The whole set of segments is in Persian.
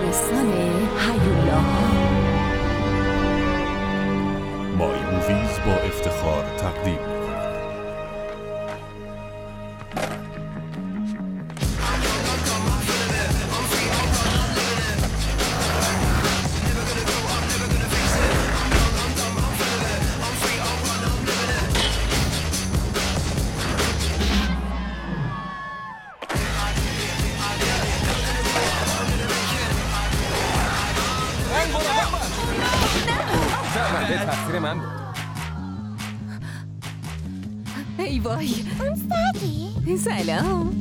دبیرستان هیولاها. مای موویز با افتخار تقدیم می‌کند. تقصیر من بود. ای وای. سادی؟ سلام.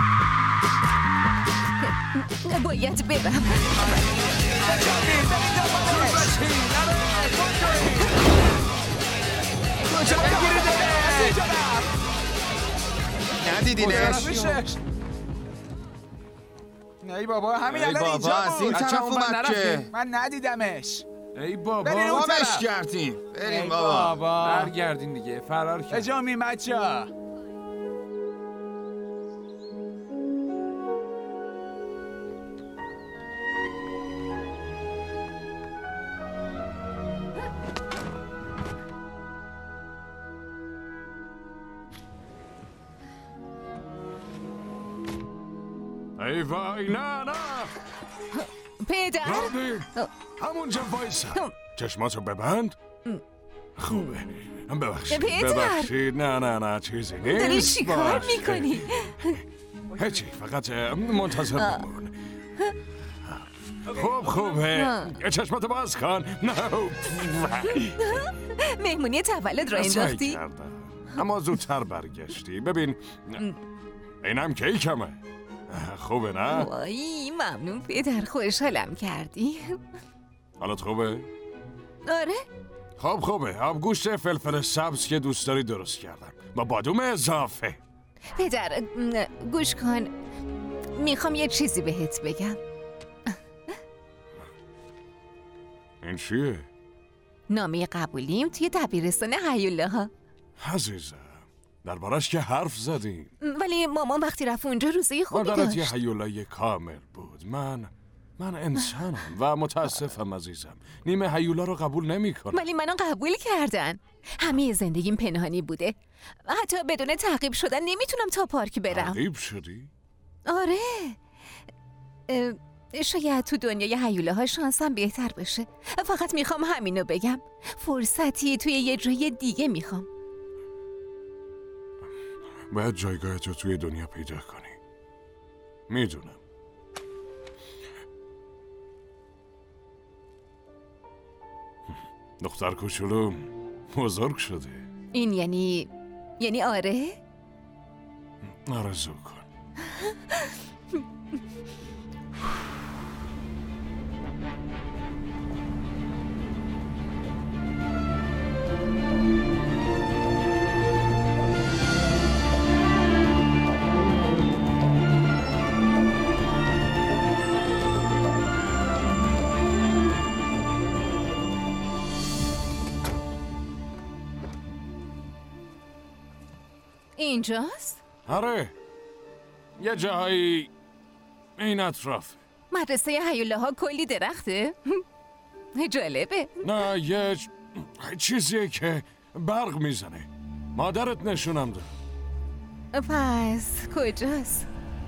باید برم. ندیدینش؟ ای بابا همین ای الان بابا اینجا از این بود. طرف اومد که من ندیدمش. ای بابا برین اون بابش طرف. کردیم. بریم ای بابا. برگردین دیگه، فرار کرد. اجامی بچه ها. ای وای نه پدر. راوی همونجا وایسا. چشماتو ببند. خوبه. ببخشید نه چیزی نیست. داری چی کار باشه. میکنی؟ هیچی فقط منتظر بمون. خوبه. چشماتو باز کن. نه مهمونی تولد را سعی انداختی؟ کردم اما زودتر برگشتی. ببین اینم کیکمه. خوبه نه؟ وای ممنون پدر، خوشحالم کردی. حالت خوبه؟ آره. خوبه. آبگوشت فلفل سبز که دوست داری درست کردم با بادوم اضافه. پدر گوش کن، میخوام یه چیزی بهت بگم. این چیه؟ نامه قبولیم توی دبیرستان هیولاها. عزیزم دربارش که حرف زدیم. ولی مامان وقتی رفت اونجا روزه خوبی مادرت یه داشت. هیولای کامل بود. من انسانم و متاسفم عزیزم، نیمه هیولا رو قبول نمی‌کنم. ولی منو قبول کردن. همه زندگیم پنهانی بوده. حتی بدون تعقیب شدن نمیتونم تا پارک برم. تعقیب شدی؟ آره. شاید تو دنیای هیولاها شانسم بهتر بشه. فقط میخوام همینو بگم. فرصتی توی یه جای دیگه میخوام. باید جایگاهتو توی دنیا پیدا کنی. میدونم. دختر کوچولوم بزرگ شده. این یعنی آره؟ آرزو کن. اینجاست؟ آره یه جایی این اطراف. مدرسه هیولاها کلی درخته؟ جالبه. نه یه چیزیه که برق میزنه. مادرت نشونم داد. پس کجاست؟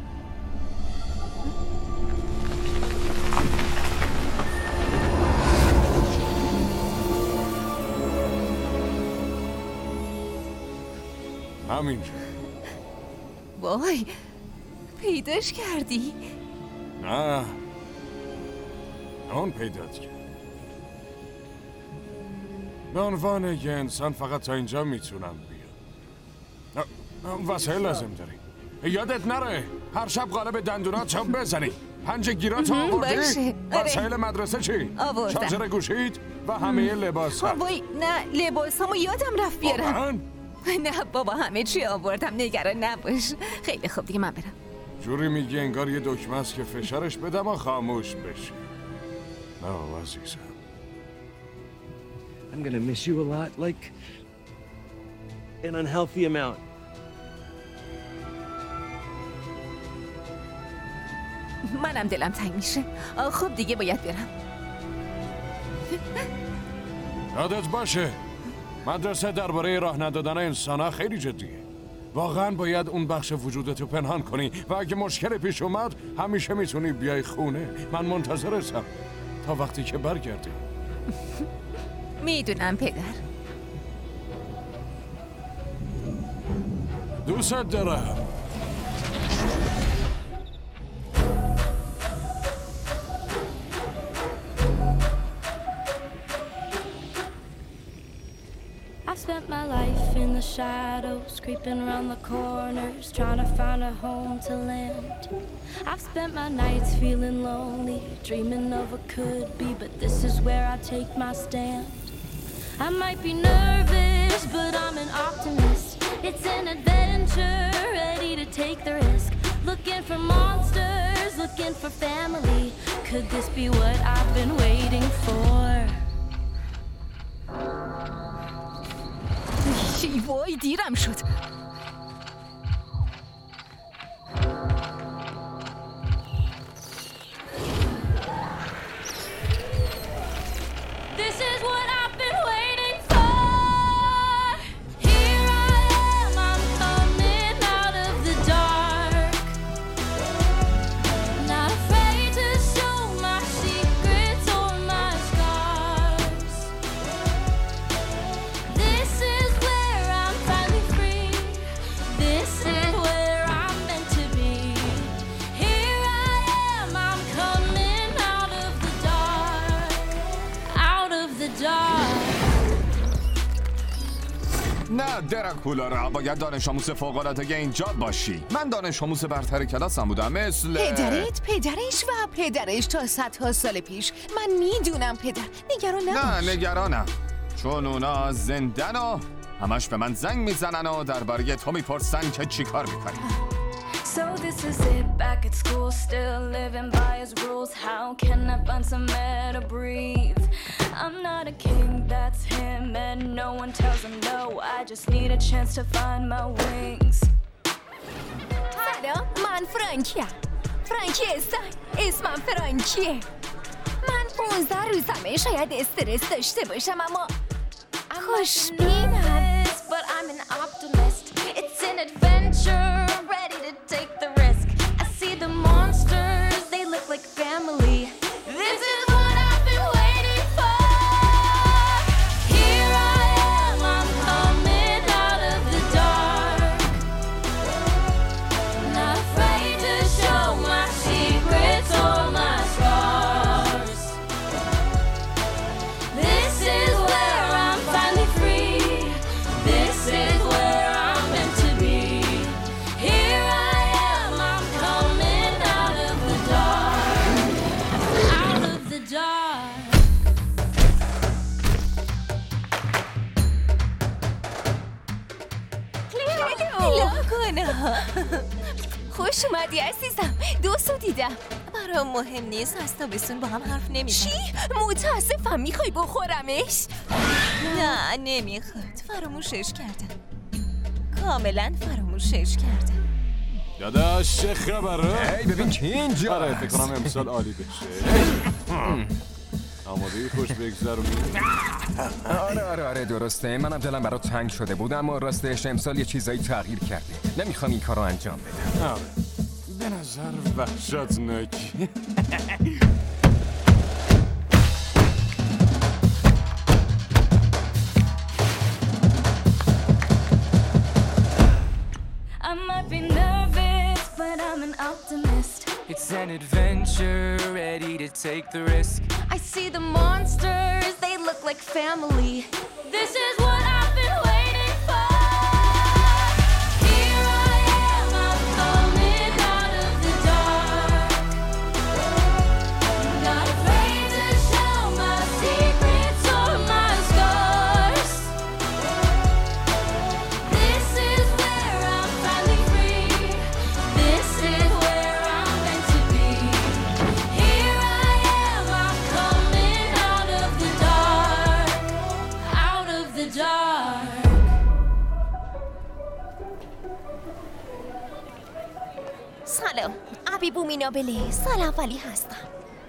همینجا. وای پیداش کردی؟ نه اون پیدات کرد. به عنوان یه انسان فقط تا اینجا میتونم بیام. وسایل لازم داری. یادت نره هر شب قالب دندونات هم بزنی. پنج گیرات آوردی؟ باشه. وسایل مدرسه چی؟ آوردم. شارژر گوشید و همه لباس ها. وای نه لباسامو یادم رفت بیارم. نه بابا همه چی آوردم، نگران نباش. خیلی خوب دیگه من برم. جوری میگی انگار یه دکمه است که فشارش بدم و خاموش بشه. نه عزیزم. I'm gonna miss you a lot, like an unhealthy amount. منم دلم تنگ میشه. خب دیگه باید برم. یادت باشه مدرسه درباره راه ندادن انسان‌ها خیلی جدیه. واقعا باید اون بخش وجودتو پنهان کنی و اگه مشکل پیش اومد همیشه میتونی بیای خونه. من منتظرتم تا وقتی که برگردی. میدونم پدر. دوست دارم. I've spent my life in the shadows, creeping around the corners, trying to find a home to land. I've spent my nights feeling lonely, dreaming of a could be, but this is where I take my stand. I might be nervous, but I'm an optimist. It's an adventure, ready to take the risk. Looking for monsters, looking for family. Could this be what I've been waiting for? وای دیرم شد. This is what I've been waiting for. Here I am, I'm coming out of the dark. Not afraid to show my secrets or my scars. This is where I'm finally free. This is where I'm meant to be. Here I am, I'm coming out of the dark. Out of the dark. نه دراکولا، باید دانش آموز فوق‌العاده اینجا باشی. من دانش آموز برتر کلاسم بودم، مثل پدرش و پدرش تا صدها سال پیش. من میدونم پدر، نگران نباش. نه نگرانم، چون اونا زندن و همش به من زنگ میزنن و درباره تو میپرسن که چی کار میکنی. So this is it, back at school, still living by his rules. How can I find some air to breathe? I'm not a king, that's him, and no one tells him no. I just need a chance to find my wings. سلام، من فرانکیم. فرانکی اسمم فرانکیه. من 15 روزمه، شاید استرس داشته باشم اما خوشبینم. But I'm an optimist. It's an adventure, ready to take the risk. I see the monsters, they look like family. This is what I've been waiting for. Here I am, I'm coming out of the dark. Not afraid to show my secrets or my scars. This is where I'm finally free. This is where I'm meant to be. Here I am, I'm coming out of the dark. Out of the dark. خوش اومدی عزیزم. دوستو دیدم. برام مهم نیست، از تابستون با هم حرف نمیزنیم. چی؟ متاسفم، میخوای بخورمش؟ نه نمیخواد، فراموشش کردم. کاملا فراموشش کردم. داداش چه خبره؟ ای ببین کی اینجا. آره فکر کنم امسال عالی بشه. آماده خوش بگذرونی؟ آره درسته. منم دلم برات تنگ شده بود، اما راستش امسال یه چیزایی تغییر کرده. نمیخوام این کارو انجام بدم. آره به نظر وحشتناکی. I might be nervous, but I'm an optimist. It's an adventure, ready to take the risk. I see the monsters, they look like family. This is what I've been waiting for. Here I am, I'm coming out of the dark. Not afraid to show my secrets or my scars. This is where I'm finally free. This is where I'm meant to be. Here I am, I'm coming out of the dark. Out of the dark. آنابله، سال اولی هستم.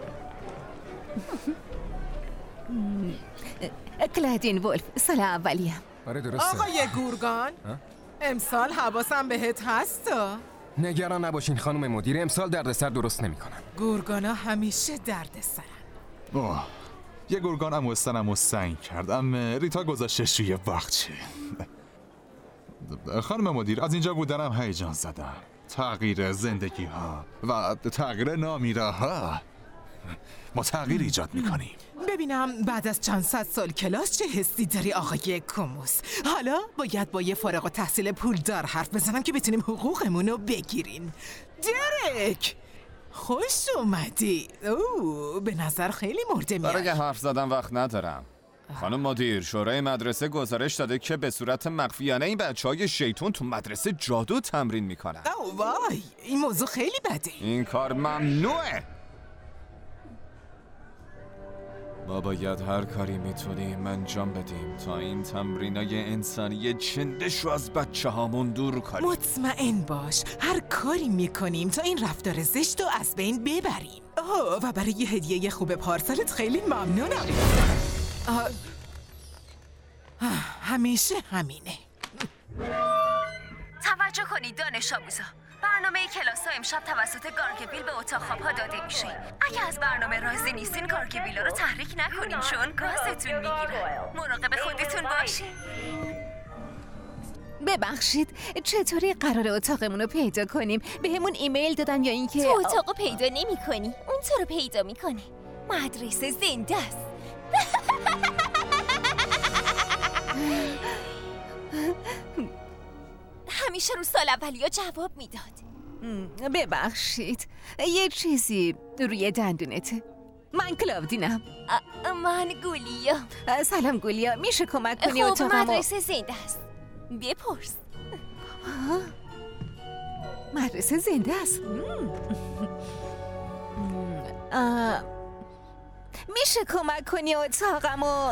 کلادین ولف، سال اولیم. آره درسته. آقای گورگان، امسال حواسم بهت هستا. نگران نباشین خانم مدیر، امسال دردسر درست نمی‌کنم. گورگانا همیشه دردسرن. یه گورگان اموستنمو سنگ کردم. ریتا گذاشتش روی باغچه. خانم مدیر، از اینجا بودنم هیجان زدم. تغییر زندگی ها و تغییر نامیره ها. ما تغییر ایجاد میکنیم. ببینم بعد از چند صد سال کلاس چه حسی داری آقای کوموس؟ حالا باید با یه فارغ التحصیل پولدار حرف بزنم که بتونیم حقوقمون رو بگیریم. درک، خوش اومدی. به نظر خیلی مرده میاد. برای حرف زدن وقت ندارم. خانم مدیر، شورای مدرسه گزارش داده که به صورت مخفیانه این بچه‌های شیطون تو مدرسه جادو تمرین میکنن. وای، این موضوع خیلی بده. این کار ممنوعه. ما باید هر کاری میتونیم انجام بدیم تا این تمرینای انسانی چندش رو از بچه هامون دور کنیم. مطمئن باش هر کاری میکنیم تا این رفتار زشت رو از بین ببریم. و برای یه هدیه خوب پارسالت خیلی ممنونم. همیشه همینه. توجه کنید دانش آموزا، برنامه کلاس ها امشب توسط گارگبیل به اتاق خواب‌ها داده میشه. اگه از برنامه راضی نیستین گارگبیلا رو تحریک نکنین چون گازتون میگیرن. مراقب خودتون باشین. ببخشید، چطوری قرار اتاقمون رو پیدا کنیم؟ بهمون ایمیل دادن یا اینکه تو اتاقو پیدا نمی‌کنی، اون تو رو پیدا میکنه. مدرسه زنده است. همیشه رو سال اولیا جواب میداد. ببخشید، یه چیزی روی دندونته. من کلاودینم. من گولیا. سلام گولیا، میشه کمک کنی خب اتاقمو؟ مدرسه زنده است، بپرس. مدرسه زنده است. میشه کمک کنی اتاقمو؟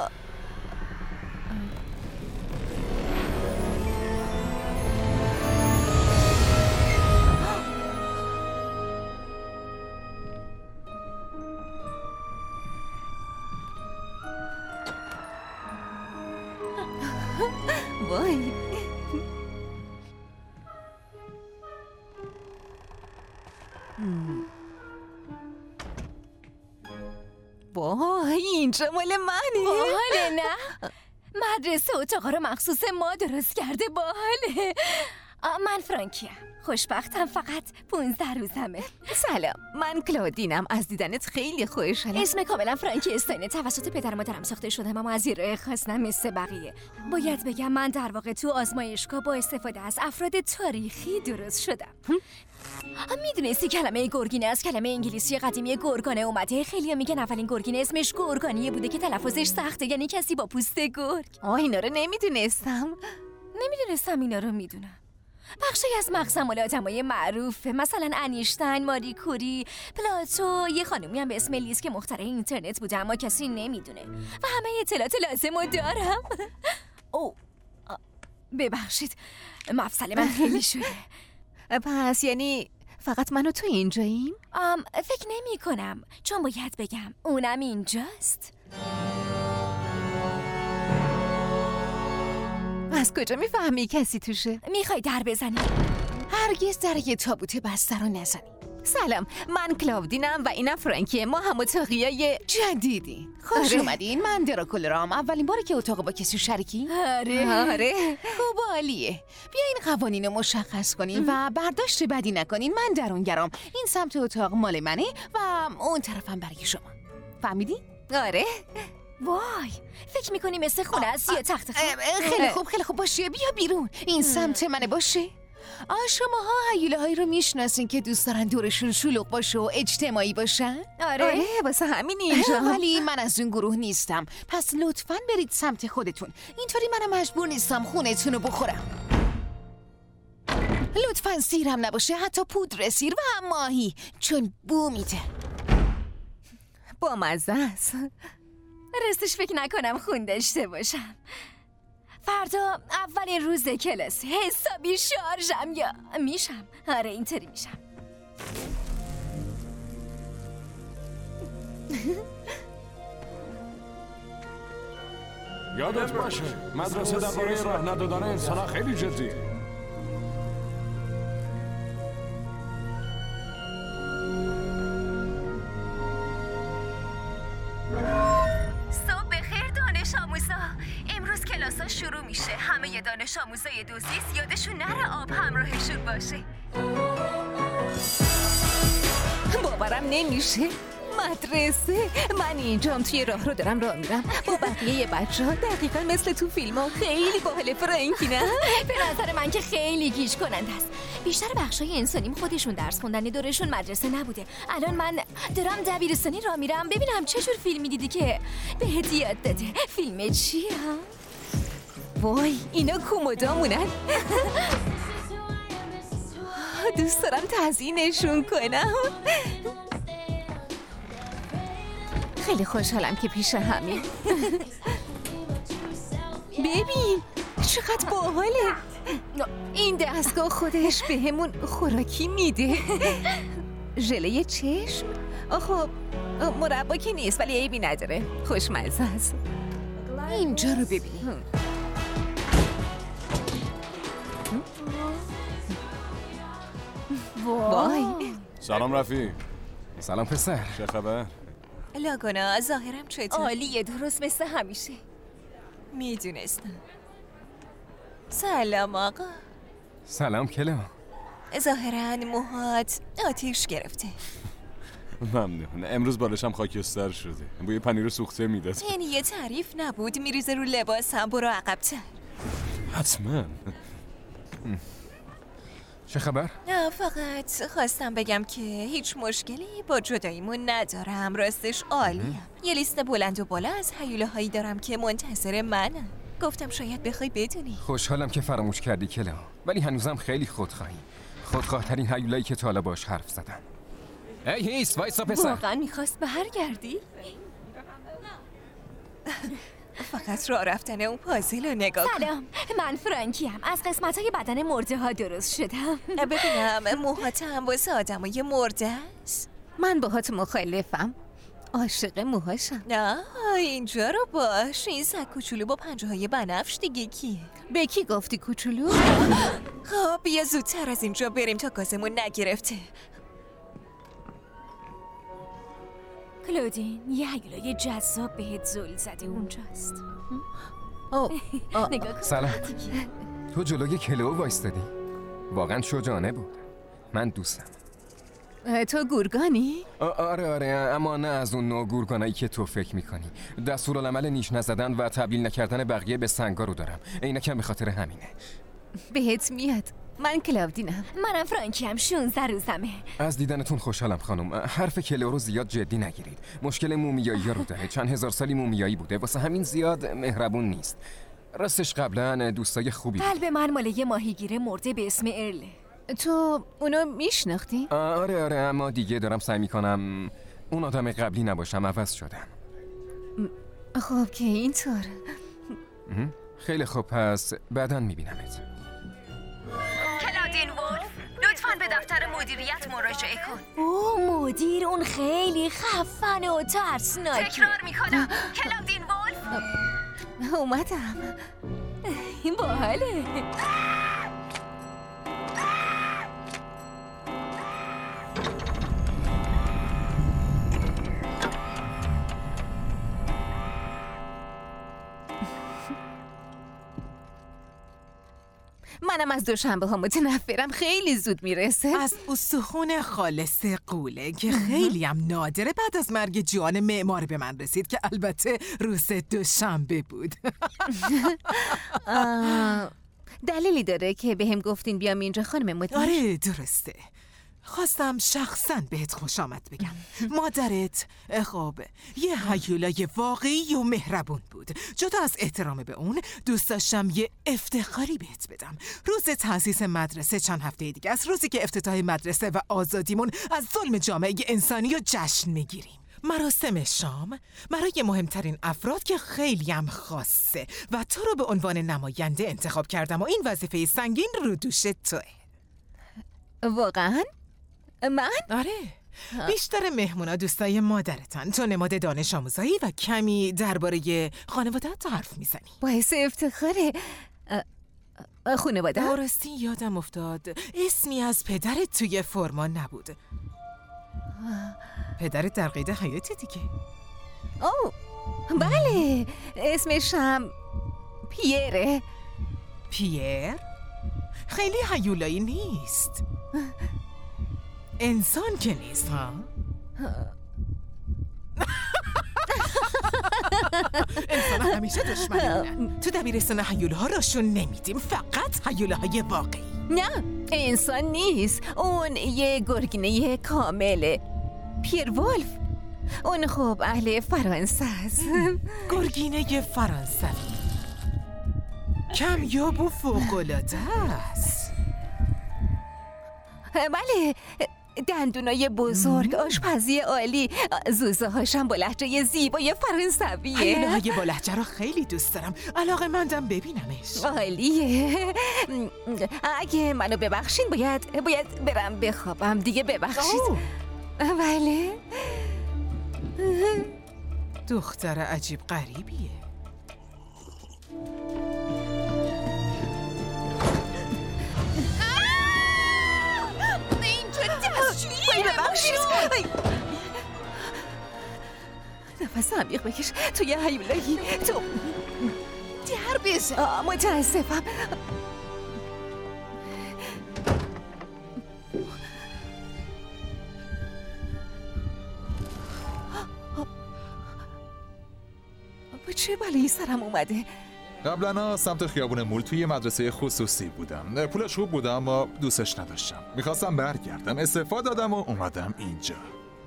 وای، وای اینجا مال منه. باحاله نه؟ مدرسه اتاقا رو مخصوص ما درست کرده. باحاله. من فرانکیم، خوشبختم، فقط 15 روزمه. سلام، من کلودینم، از دیدنت خیلی خوشحالم. اسم کاملا فرانکی استاینه، توسط پدر و مادرم ساخته شدم اما از یه خاص نه مثل بقیه. باید بگم من در واقع تو آزمایشگاه با استفاده از افراد تاریخی درست شدم. میدونستی کلمه گرگینه از کلمه انگلیسی قدیمی گرگانه اومده؟ خیلی‌ها میگن اولین گرگینه اسمش گرگانیه بوده که تلفظش سخته، یعنی کسی با پوست گرگ. اینا رو نمیدونستم. اینا رو میدونم. بخشی از مغز مال آدمای معروفه، مثلا انیشتین، ماری کوری، پلاتو، یه خانومی هم به اسم لیز که مخترع اینترنت بوده اما کسی نمیدونه و همه اطلاعات لازمو دارم. ببخشید، مفصل من خیلی شده. پس یعنی فقط من و تو اینجاییم؟ فکر نمی کنم، چون باید بگم اونم اینجاست. از کجا میفهمی کسی توشه؟ میخوای در بزنی؟ هرگز در یه تابوت بسته رو نزنی. سلام، من کلاودینم و اینم فرانکیه. ما هم اتاقیای جدیدی. خوش اومدین. من دراکولرام. اولین باره که اتاق با کسی شریکی؟ آره. خوب عالیه. بیاین قوانین رو مشخص کنین و برداشت بدی نکنین. من درونگرام. این سمت اتاق مال منه و اون طرفم برای شما. فهمیدی؟ آره. وای، فکر میکنی مثل خونه است یا تخت خواب؟ خیلی خوب باشه، بیا بیرون. این سمت منه باشه. شماها هیوله هایی رو میشناسین که دوست دارن دورشون شلوغ باشه و اجتماعی باشن؟ آره واسه همین اینجا. ولی من از اون گروه نیستم، پس لطفاً برید سمت خودتون. اینطوری منم مجبور نیستم خونتون رو بخورم. لطفاً سیرم نباشه، حتی پودر سیر و هم ماهی، چون بو میده. با مزه است. راستش فکر نکنم خون داشته باشم. فردا اولین روز کلاس، حسابی شارژم یا میشم. آره اینطوری میشم. یادت باشه مدرسه درباره راه ندادن انسان‌ها خیلی جدیه. صبح بخیر دانش آموزا. امروز کلاسا شروع میشه. همه دانش آموزای دوزیس یادشون نره آب همراهشون باشه. باورم نمیشه. مدرسه من اینجام توی راه رو دارم راه میرم با بقیه بچه ها دقیقا مثل تو فیلم ها. خیلی باحال فرانکی نه؟ به نظر من که خیلی گیج کننده است. بیشتر بخشای انسانیم خودشون درس خوندن دورشون مدرسه نبوده. الان من دارم دبیرستانی راه میرم ببینم چه جور فیلمی دیدی که بهت یاد داده. فیلم چیه؟ وای اینا کومودامونن. دوست دارم تزیینشون کنم. خیلی خوشحالم که پیش همین. ببین چقدر باحاله. این دستگاه خودش بهمون خوراکی میده. ژله چشم؟ خب مربا که نیست ولی عیبی نداره. خوشمزه است. اینجا رو ببین. وای. سلام رفیق. سلام پسر. چه خبر؟ لاگونا ظاهرم چطور؟ عالیه درست مثل همیشه. میدونستم. سلام آقا. سلام کلو. ظاهرا موهات آتیش گرفته. ممنون. امروز بالشم خاکستر شده. بوی پنیر سوخته میداد. این یه تعریف نبود. میریزه رو لباسم. برو عقب‌تر. حتما. چه خبر؟ نه فقط خواستم بگم که هیچ مشکلی با جداییمون ندارم. راستش عالیم. یه لیست بلند و بالا از هیولاهایی دارم که منتظر منن. گفتم شاید بخوای بدونی. خوشحالم که فراموش کردی کلو. ولی هنوزم خیلی خودخواهی. خودخواه‌ترین هیولایی که تا حالا باش حرف زدم. هیس وایسا پسر. واقعا میخواست برگردی؟ فقط راه رفتن اون پازل رو نگاه کن. سلام من فرانکیم. از قسمت‌های بدن مرده ها درست شدم. ببینم موهاتم واسه آدمای مرده است؟ من باهات مخالفم. عاشق موهاشم. نه اینجا رو باش. این سگ کوچولو با پنجه‌های بنفش دیگه کیه؟ به کی گفتی کوچولو؟ خب بیا زودتر از اینجا بریم تا گازمون نگرفته. کلودین یه هیولای جذاب بهت زل زده اونجاست. نگاه کن. سلام. تو جلوی کلو وایستادی؟ واقعا شجاعانه بود. من دوستم. تو گورگانی؟ آره اما نه از اون نوع گورگانایی که تو فکر میکنی. دستورالعمل نیش نزدن و تبدیل نکردن بقیه به سنگا رو دارم. عینکم به خاطر همینه. بهت میاد. من کلاودینم. منم فرانکیم. 16 روزمه. از دیدنتون خوشحالم خانم. حرف کلو رو زیاد جدی نگیرید. مشکل مومیایی رو داره. چند هزار سالی مومیایی بوده. واسه همین زیاد مهربون نیست. راستش قبلا دوستای خوبی بود. قلب من مال یه ماهیگیر مرده به اسم ارله. تو اونو میشناختی؟ آره اما دیگه دارم سعی میکنم اون آدم قبلی نباشم. عوض شدم. خب که اینطور. خیلی خوب پس بعداً میبینمت. کلاودین ولف لطفاً به دفتر مدیریت مراجعه کن. مدیر اون خیلی خفنه و ترسناکه. تکرار میکنم کلاودین ولف. اومدم. این باحاله. منم از دوشنبه ها متنفرم. خیلی زود میرسه. از استخون خالص قوله که خیلی هم نادره. بعد از مرگ جوان معمار به من رسید که البته روز دوشنبه بود. دلیلی داره که بهم گفتین بیام اینجا خانم مدیر؟ آره درسته. خواستم شخصاً بهت خوش آمد بگم. مادرت خب یه هیولای واقعی و مهربون بود. جدا از احترام به اون دوست داشتم یه افتخاری بهت بدم. روز تأسیس مدرسه چند هفته دیگه است. روزی که افتتاح مدرسه و آزادیمون از ظلم جامعه انسانی رو جشن میگیریم. مراسم شام برای مهمترین افراد که خیلی هم خاصه و تو رو به عنوان نماینده انتخاب کردم و این وظیفه سنگین رو دوش توه. واقعاً؟ من؟ آره بیشتر مهمونا دوستای مادرتن. تو نماد دانش آموزایی و کمی درباره خانواده‌ات حرف میزنی. باعث افتخاره. خانواده؟ درستی یادم افتاد اسمی از پدرت توی فرمان نبود. پدرت در قید حیاتی دیگه. اوه بله، اسمش هم پیره. پیر؟ خیلی هیولایی نیست. انسان که نیست ها؟ انسان همیشه دشمنن. تو دبیرستان هیولاها راشون نمیدیم، فقط هیولاهای واقعی. نه انسان نیست، اون یه گرگینه کامله. پیر ولف. اون خب اهل فرانسه است. گرگینه فرانسوی کمیاب و فوق‌العاده است. بله، دندونای بزرگ، آشپزی عالی، زوزه هاشم با لهجه زیبای فرانسویه. هیولاهای با لهجه رو خیلی دوست دارم. علاقه‌مندم ببینمش. عالیه. اگه منو ببخشین باید برم بخوابم دیگه. ببخشید. بله. دختر عجیب غریبیه. نفس عمیق بکش. تو یه هیولایی. تو در بزن. متاسفم. با چه بلایی سرم اومده؟ قبلا سمت خیابون مول توی مدرسه خصوصی بودم. پولش خوب بودم اما دوستش نداشتم. میخواستم برگردم، استعفا دادم و اومدم اینجا.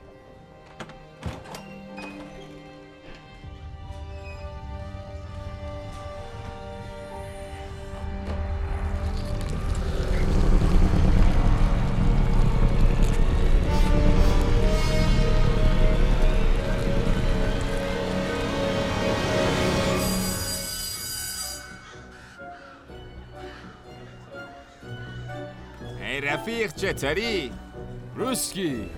رفیق چطوری؟ روسکی.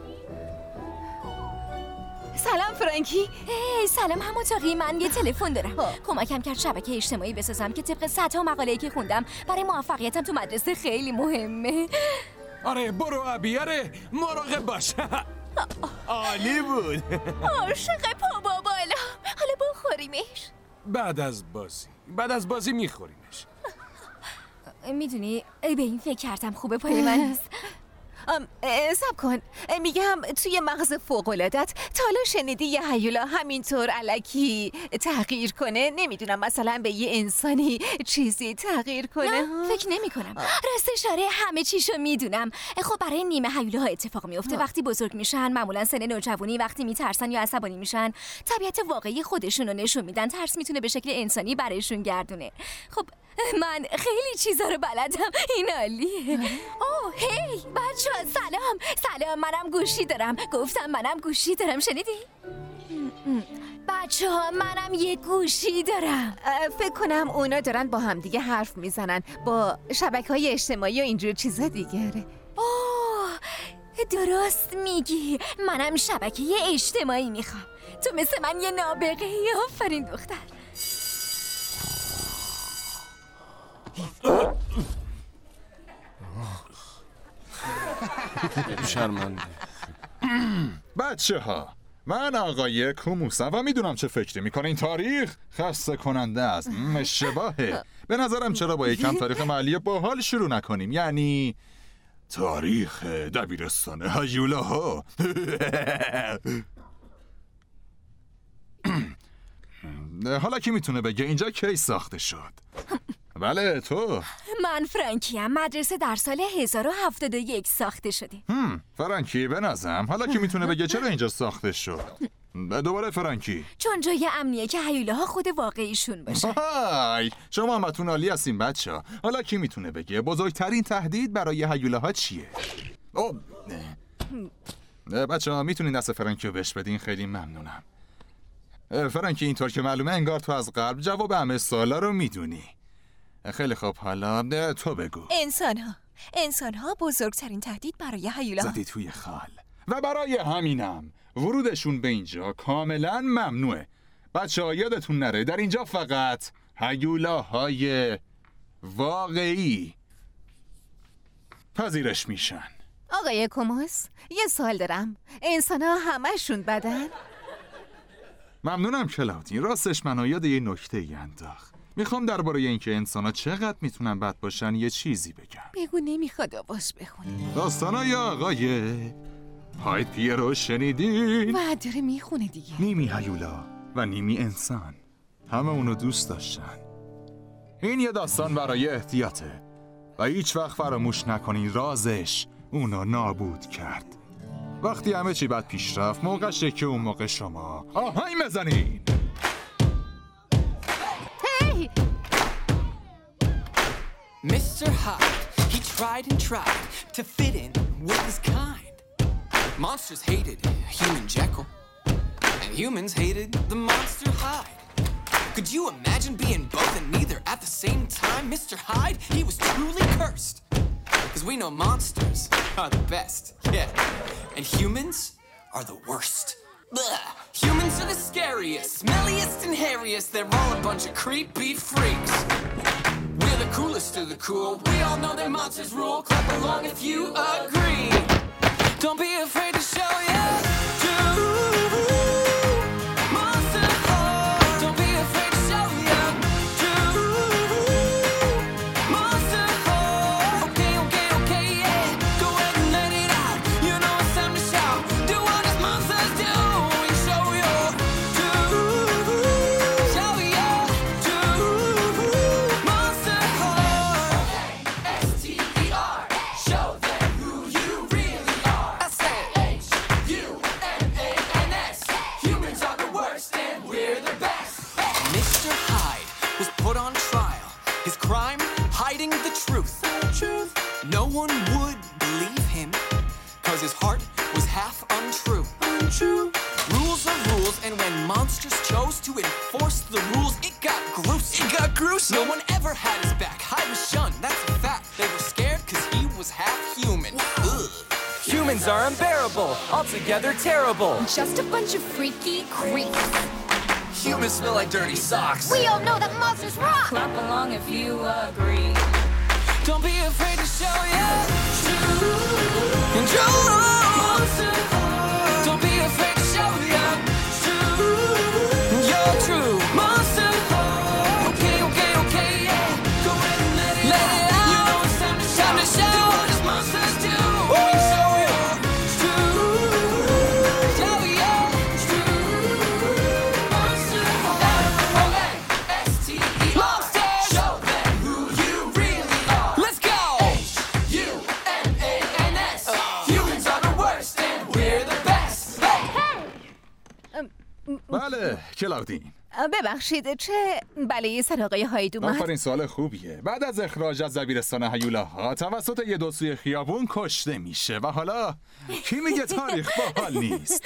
سلام فرانکی. سلام همونطوری. من یه تلفن دارم. کمکم کرد شبکه اجتماعی بسازم که طبق صدها مقاله‌ای که خوندم برای موفقیتم تو مدرسه خیلی مهمه. آره برو ابی، آره مراقب باش. عالی بود. عاشق پا بالا. حالا بخوریمش. بعد از بازی میخوریمش. میدونی به این فکر کردم خوبه پای من نیست. صبر کن، میگم توی مغز فوق‌العاده‌ات تا حالا شنیدی یه هیولا همینطور الکی تغییر کنه؟ نمیدونم مثلا به یه انسانی چیزی تغییر کنه؟ نه فکر نمی کنم. راستش آره همه چیشو میدونم. خب برای نیمه هیولاها اتفاق میفته وقتی بزرگ میشن، معمولا سن نوجوانی، وقتی میترسن یا عصبانی میشن طبیعت واقعی خودشونو نشون میدن. ترس میتونه به شکل انسانی برایشون گردونه. خب من خیلی چیزا رو بلدم. این عالیه. اوه هی بچه‌ها سلام. منم گوشی دارم. گفتم منم گوشی دارم. شنیدی؟ بچه‌ها منم یه گوشی دارم. فکر کنم اونا دارن با هم دیگه حرف میزنن، با شبکه‌های اجتماعی و اینجور چیزا دیگه. اوه درست میگی. منم شبکه اجتماعی میخوام. تو مثل من یه نابغه. آفرین دختر. شرمنده. بچه ها، من آقای کوموسم و میدونم چه فکری میکنه. این تاریخ خسته کننده است، اشتباهه. به نظرم چرا با یکم تاریخ محلی باحال شروع نکنیم، یعنی تاریخ دبیرستان هیولاها. حالا کی میتونه بگه اینجا کی ساخته شد؟ بله تو. من فرانکیم. مدرسه در سال 1071 ساخته شده. فرانکی بنازم. حالا کی میتونه بگه چرا اینجا ساخته شد؟ دوباره فرانکی. چون جای امنیه که هیولاها خود واقعیشون باشه. های شما همتون عالی هستین بچه. حالا کی میتونه بگه بزرگترین تهدید برای هیولاها چیه؟ بچه ها میتونین دست فرانکی رو بهش بدین؟ خیلی ممنونم. فرانکی اینطور که معلومه انگار تو از قلب جواب همه سوالا رو میدونی. خیلی خوب، حالا تو بگو. انسان ها بزرگترین تهدید برای هیولاها. زدی توی خال. و برای همینم ورودشون به اینجا کاملا ممنوعه. بچه‌ها یادتون نره در اینجا فقط هیولاهای واقعی پذیرش میشن. آقای کوموس، یه سوال دارم. انسان‌ها همشون بدن؟ ممنونم کلاودین. راستش منو یاد یه نکته‌ای انداخت. میخوام درباره اینکه انسان‌ها چقدر میتونن بد باشن یه چیزی بگم. بگو نمیخواد آواز بخونی. داستانای آقای هاید پیرو شنیدین؟ و داره میخونه دیگه. نیمی هیولا و نیمی انسان، همه اونو دوست داشتن. این یه داستان برای احتیاطه و هیچ وقت فراموش نکنین رازش اونو نابود کرد. وقتی همه چی بد پیش رفت موقعشه که اون موقع شما آهنگ بزنین. هی! Mr. Hyde, he tried and tried to fit in with his kind. Monsters hated human Jekyll, and humans hated the monster Hyde. Could you imagine being both and neither at the same time? Mr. Hyde, he was truly cursed. Cause we know monsters are the best, yeah. And humans are the worst. Blah. Humans are the scariest, smelliest and hairiest. They're all a bunch of creepy freaks. We're the coolest of the cool. We all know that monsters rule. Clap along if you agree. Don't be afraid to show ya true monster heart. Don't be afraid to show ya true monster heart. Okay, okay, okay, yeah. Go ahead and let it out. You know it's time to shout. Do what us monsters do and show your true, show your true monster heart. S-T-E-R, show them who you really are. I said H-U-M-A-N-S. Humans are the worst and we're the best. Mr. Hyde was put on trial. His crime, hiding the truth. No one would believe him, cause his heart was half untrue. Rules are rules, and when monsters chose to enforce the rules, it got gruesome. No one ever had his back. Hyde was shunned, that's a fact. They were scared cause he was half human. Ugh. Humans are unbearable, altogether terrible. Just a bunch of freaky creeps. Humans smell like dirty socks. We all know that monsters rock. Clap along if you agree. Don't be afraid to show ya true and true monster heart. Don't be afraid to show ya true your true monster heart. Okay, okay, okay, yeah. Go ahead and let it out. You know it's time to show. Do what us monsters do. And show your true, show your true monster heart. M-O-N-S-T-E-R. Show them who you really are. Let's go. H-U-M-A-N-S. Humans are the worst and we're the best. بله کلاودین. ببخشید چه بله سر آقای هاید اومد؟ آفرین سوال خوبیه. بعد از اخراج از دبیرستان هیولاها توسط یه دوسوی خیابون کشته میشه و حالا کی میگه تاریخ باحال نیست؟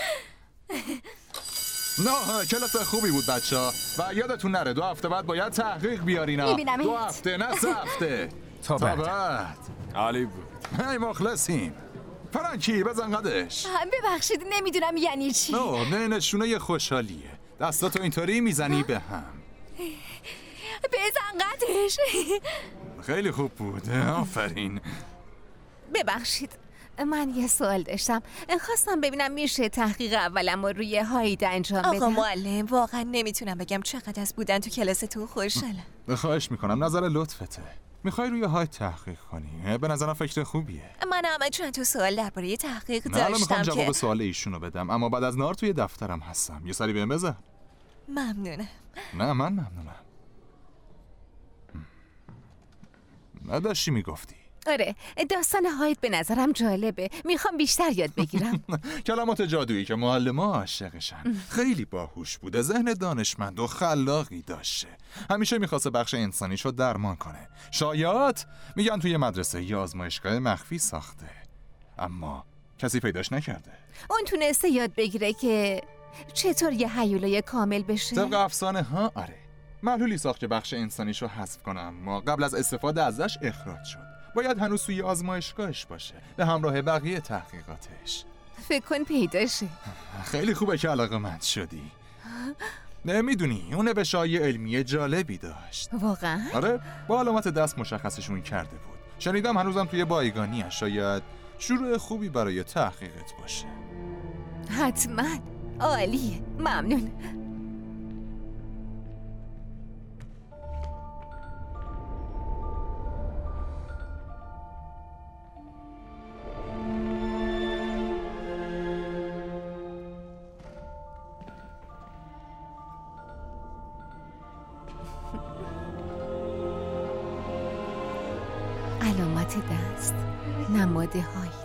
نه کلاس خوبی بود بچه‌ها و یادتون نره 2 هفته بعد باید تحقیق بیارینا. میبینمت. 2 هفته نه 3 هفته. تا بعد. عالی بود. هی مخلصیم. فرانکی بزن قدش. ببخشید نمیدونم یعنی چی. نه نشونه خوشحالیه. دستاتو اینطوری میزنی به هم. بزن قدش. خیلی خوب بود. آفرین. ببخشید من یه سوال داشتم. خواستم ببینم میشه تحقیق اولم رو روی هاید انجام بدم. آقا معلم واقعا نمیتونم بگم چقدر از بودن تو کلاستون خوشحالم. خواهش میکنم نظر لطفته. میخوای روی های تحقیق کنی؟ به نظرم فکر خوبیه. من هم چند تا سوال درباره تحقیق نه الان میخوام داشتم جواب که سوال ایشونو بدم اما بعد از نهار توی دفترم هستم. یه سری بهم بزن. ممنونم. نه من ممنونم. نداشتی میگفتی. آره داستان هاید به نظرم جالبه. میخوام بیشتر یاد بگیرم. کلمات جادویی که معلم‌ها عاشقشن. خیلی باهوش بوده. ذهن دانشمند و خلاقی داشته. همیشه میخواسته بخش انسانیشو درمان کنه. شاید میگن توی مدرسه یه آزمایشگاه مخفی ساخته. اما کسی پیداش نکرده. اون تونسته یاد بگیره که چطور یه هیولای کامل بشه؟ طبق افسانه ها آره. محلولی ساخت که بخش انسانیشو حذف کنه اما قبل از استفاده ازش اخراج شد. باید هنوز توی آزمایشگاهش باشه به همراه بقیه تحقیقاتش. فکر کن پیداشه. خیلی خوبه که علاقه‌مند شدی. نمیدونی اون نوشته‌های علمی جالبی داشت. واقعا؟ آره، با علامت دست مشخصشون کرده بود. شنیدم هنوزم توی بایگانی هست. شاید شروع خوبی برای تحقیقت باشه. حتما. عالیه. ممنون. علامت دست، نماد هاید.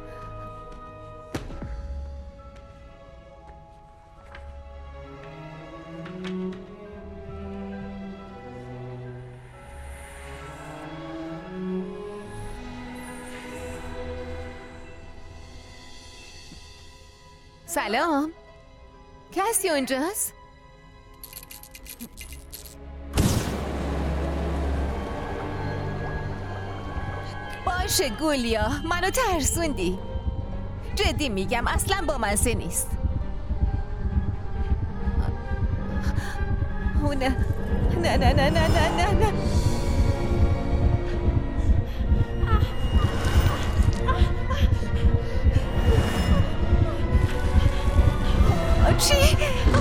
سلام، کسی اونجاست؟ باشه گولیا، منو ترسوندی. جدی میگم اصلا با مزه نیست. نه نه نه نه نه نه نه. چی؟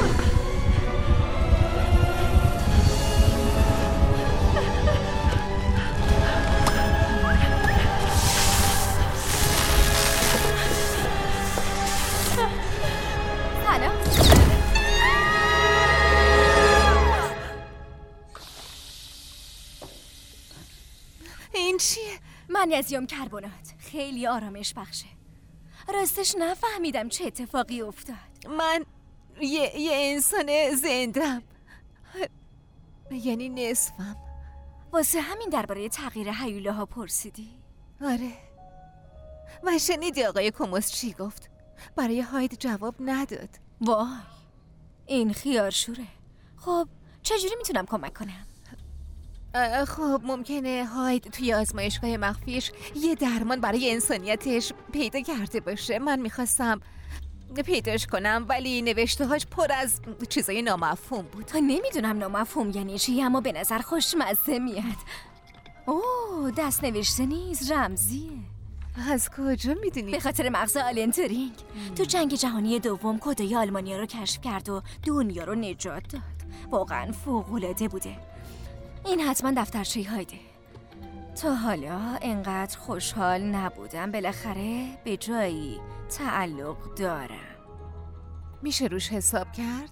این چیه؟ منیزیم کربنات. خیلی آرامش بخشه. راستش نفهمیدم چه اتفاقی افتاد. من یه انسان زندم، یعنی نصفم. واسه همین درباره تغییر هیوله ها پرسیدی؟ آره. و شنیدی آقای کوموس چی گفت؟ برای هاید جواب نداد. وای، این خیارشوره. خب چجوری میتونم کمک کنم؟ خب ممکنه هاید توی آزمایشگاه مخفیش یه درمان برای انسانیتش پیدا کرده باشه. من میخواستم پیداش کنم ولی نوشته‌هاش پر از چیزای نامفهوم بود. نمیدونم نامفهوم یعنی چی، اما به نظر خوشمزه میاد. اوه، دست نوشته نیست، رمزیه. از کجا میدونی؟ به خاطر مغز آلن تورینگ. تو جنگ جهانی دوم کدای آلمانیا رو کشف کرد و دنیا رو نجات داد. واقعا فوق‌العاده بوده. این حتما دفترچه هایده. تا حالا انقدر خوشحال نبودم. بالاخره به جایی تعلق دارم. میشه روش حساب کرد؟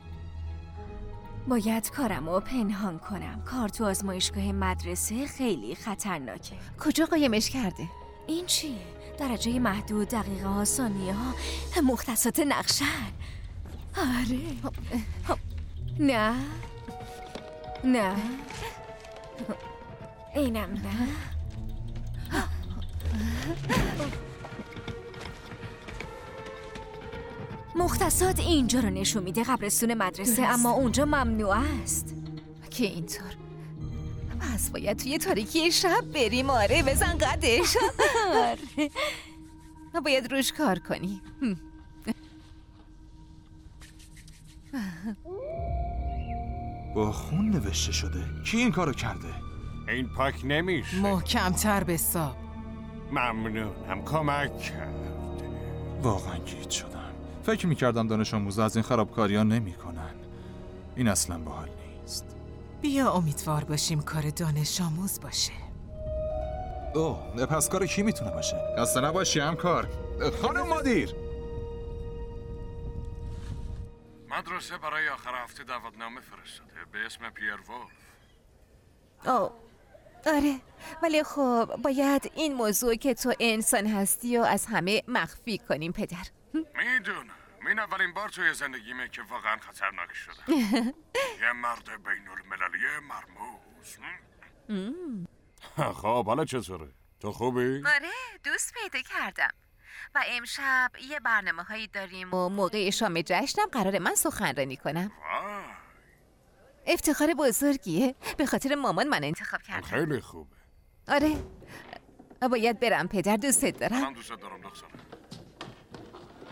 باید کارمو پنهان کنم. کار تو آزمایشگاه مدرسه خیلی خطرناکه. کجا قایمش کرده؟ این چیه؟ درجه محدود، دقیقه ها، ثانیه ها، مختصات نقشن. آره. نه نه، اینم نه. مختصات اینجا رو نشون میده، قبرستون مدرسه، اما اونجا ممنوع است. که اینطور؟ پس باید توی تاریکی شب بریم. آره، بزن قدش. آره، باید روش کار کنی. با خون نوشته شده. کی این کارو کرده؟ این پاک نمیشه. محکم‌تر بساب. ممنونم، کمک کرد. واقعا گیج شدم. فکر میکردم دانش آموزا از این خرابکاری ها نمی کنن. این اصلا باحال نیست. بیا امیدوار باشیم کار دانش آموز باشه. اوه، پس کار کی میتونه باشه؟ خسته نباشی همکار. خانم مدیر، مدرسه برای آخر هفته دعوتنامه فرستاده به اسم پیر ولف. اوه، آره، ولی خب باید این موضوع که تو انسان هستی و از همه مخفی کنیم پدر. میدونم، این اولین بار توی زندگیمه که واقعا خطرناک شده. یه مرد بین المللی مرموز. خب حالا چطوره؟ تو خوبی؟ آره، دوست پیدا کردم و امشب یه برنامه هایی داریم و موقع شام جشنم قراره من سخنرانی کنم. افتخار بزرگیه، به خاطر مامان من انتخاب کردم. خیلی خوبه. آره، باید برم پدر، دوستت دارم. من دوست دارم دخترم.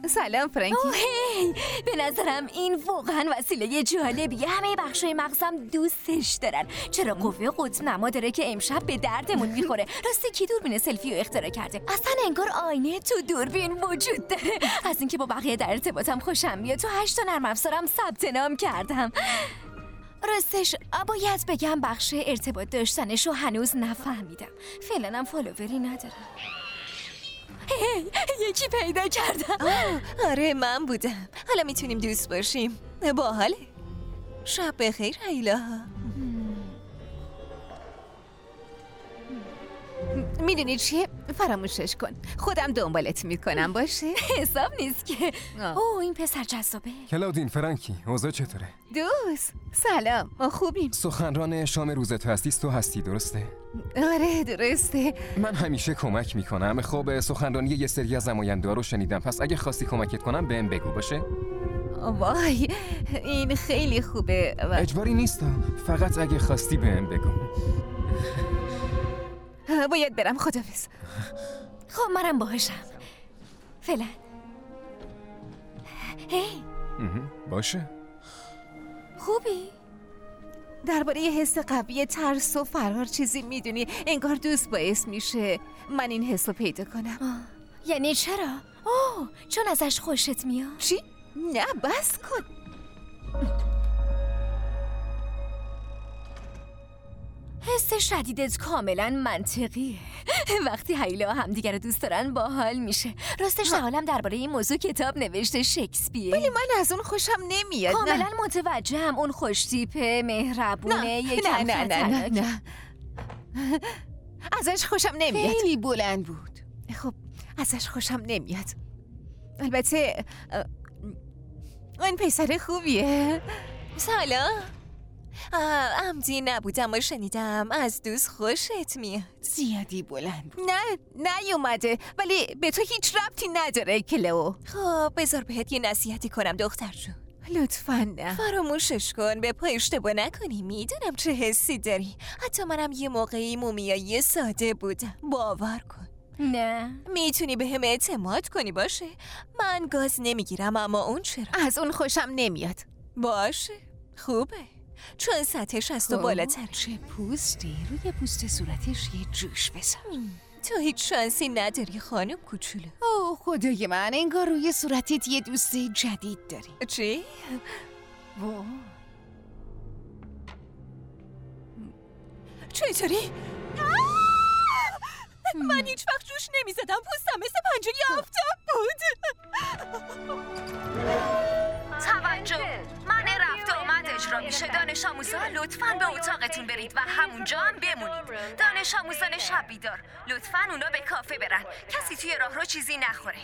سلام فرانکی. هی، به نظرم این واقعا وسیله جالبیه. همه بخشای مغزم دوستش دارن. چرا قوه قطب نما داره که امشب به دردمون میخوره. راستی کی دوربین سلفی رو اختراع کرده؟ اصلا انگار آینه تو دوربین وجود داره. از اینکه با بقیه در ارتباطم خوشم میاد. تو 8 تا نرم افزارم ثبت نام کردم. راستش باید بگم بخش ارتباط داشتنش رو هنوز نفهمیدم. فعلا هم فالووری ندارم. یکی پیدا کردم. آره من بودم. حالا میتونیم دوست باشیم. باحاله. شب بخیر هیلا. میدونی چیه؟ فراموشش کن. خودم دنبالت میکنم باشه؟ حساب نیست که. این پسر جذابه. کلاودین، فرانکی، اوضاع چطوره؟ دوست سلام، ما خوبیم. سخنران شام روز تأسیس تو هستی، درسته؟ آره درسته. من همیشه کمک میکنم. خب سخنرانی یه سری از نماینده‌ها رو شنیدم، پس اگه خواستی کمکت کنم بهم بگو باشه؟ وای این خیلی خوبه. اجباری نیست، فقط اگه خواستی بهم بگو. باید برم، خداحافظ. خب منم باهاشم فعلا. هی باشه. خوبی؟ درباره یه حس قوی ترس و فرار چیزی میدونی؟ انگار دوست باعث میشه من این حس رو پیدا کنم. یعنی چرا؟ چون ازش خوشت میاد؟ چی؟ نه بس کن. حس شدیدت کاملا منطقیه. وقتی هیلا همدیگر رو دوست دارن باحال میشه. راستش حالم درباره این موضوع کتاب نوشته شکسپیر. ولی من از اون خوشم نمیاد. کاملا متوجهم. اون خوشتیپه، مهربونه، یکم نه ازش خوشم نمیاد. خیلی بلند بود. خب ازش خوشم نمیاد. البته این پسر خوبیه. سلام. عمدی نبودم و شنیدم از دوست خوشت میاد. زیادی بلند بود. نه نیومده، ولی به تو هیچ ربطی نداره کلو. خب بذار بهت یه نصیحتی کنم دختر جون. لطفاً نه. فراموشش کن، به پا اشتباه نکنی. میدونم چه حسی داری. حتی منم یه موقعی مومیایی ساده بودم. باور کن. نه میتونی به هم اعتماد کنی باشه. من گاز نمیگیرم، اما اون چرا؟ از اون خوشم نمیاد. باشه خوبه، چون سطحش از تو بالاتر. چه پوستی، روی پوست صورتش یه جوش بذار. تو هیچ شانسی نداری خانم کوچولو. خدای من، انگار روی صورتت یه دوست جدید داری. چی؟ چطوری؟ من هیچ وقت جوش نمیزدم. پوستم مثل پنجه آفتاب بود. توجه، من رفت آمد اجرا میشه. دانش آموزان لطفاً به اتاقتون برید و همونجا هم بمونید. دانش آموزان شب بیدار لطفاً اونا به کافه برن. کسی توی راهرو چیزی نخوره.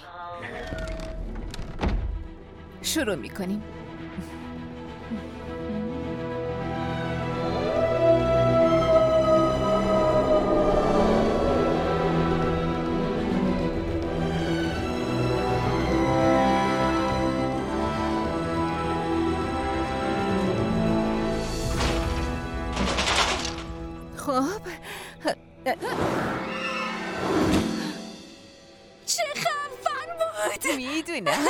شروع میکنیم. خب چه خفن بود. میدونم.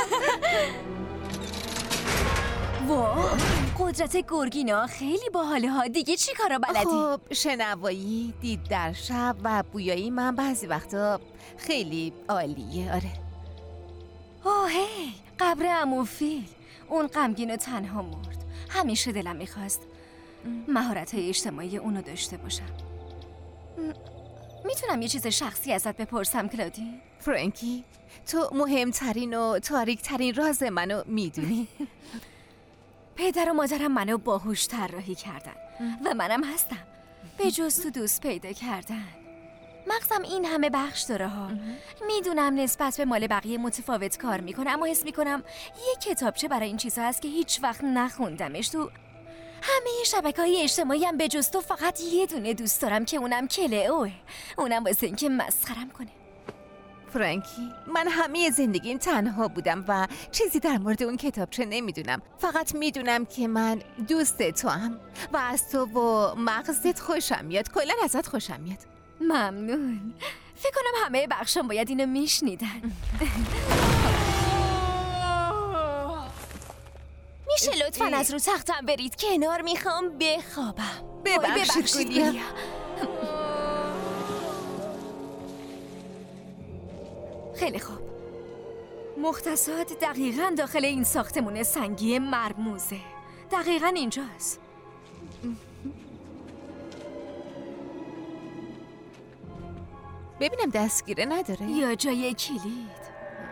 واه، قدرت گورگینا خیلی باحاله ها. دیگه چی کارا بلدی؟ خب شنوایی، دید در شب و بویایی من بعضی وقتا خیلی عالیه. آره. هی، قبر عمو فیل. اون غمگین و تنها مرد. همیشه دلم میخواست مهارت‌های اجتماعی اونو داشته باشم. میتونم یه چیز شخصی ازت بپرسم کلودین؟ فرانکی، تو مهمترین و تاریکترین راز منو میدونی. پدر و مادرم منو باهوش طراحی کردن و منم هستم. به جز تو دوست پیدا کردن. مغزم این همه بخش داره ها. میدونم نسبت به مال بقیه متفاوت کار میکنه، اما حس میکنم یه کتابچه برای این چیزا هست که هیچ وقت نخوندمش. تو همه شبکه‌های اجتماعی هم به جز تو فقط یه دونه دوست دارم که اونم کلئوه. اونم واسه اینکه مسخرم کنه. فرانکی، من همه زندگیم تنها بودم و چیزی در مورد اون کتابچه نمیدونم. فقط میدونم که من دوست تو هم و از تو و مغزت خوشم میاد. کلا ازت خوشم میاد. ممنون. فکر کنم همه بخشم باید اینو میشنیدن. لطفاً از رو تختم برید کنار، میخوام بخوابم. ببخشید گولیا. خیلی خوب. مختصات دقیقاً داخل این ساختمون سنگی مرموزه. دقیقاً اینجاست. ببینم دستگیره نداره یا جای کلید.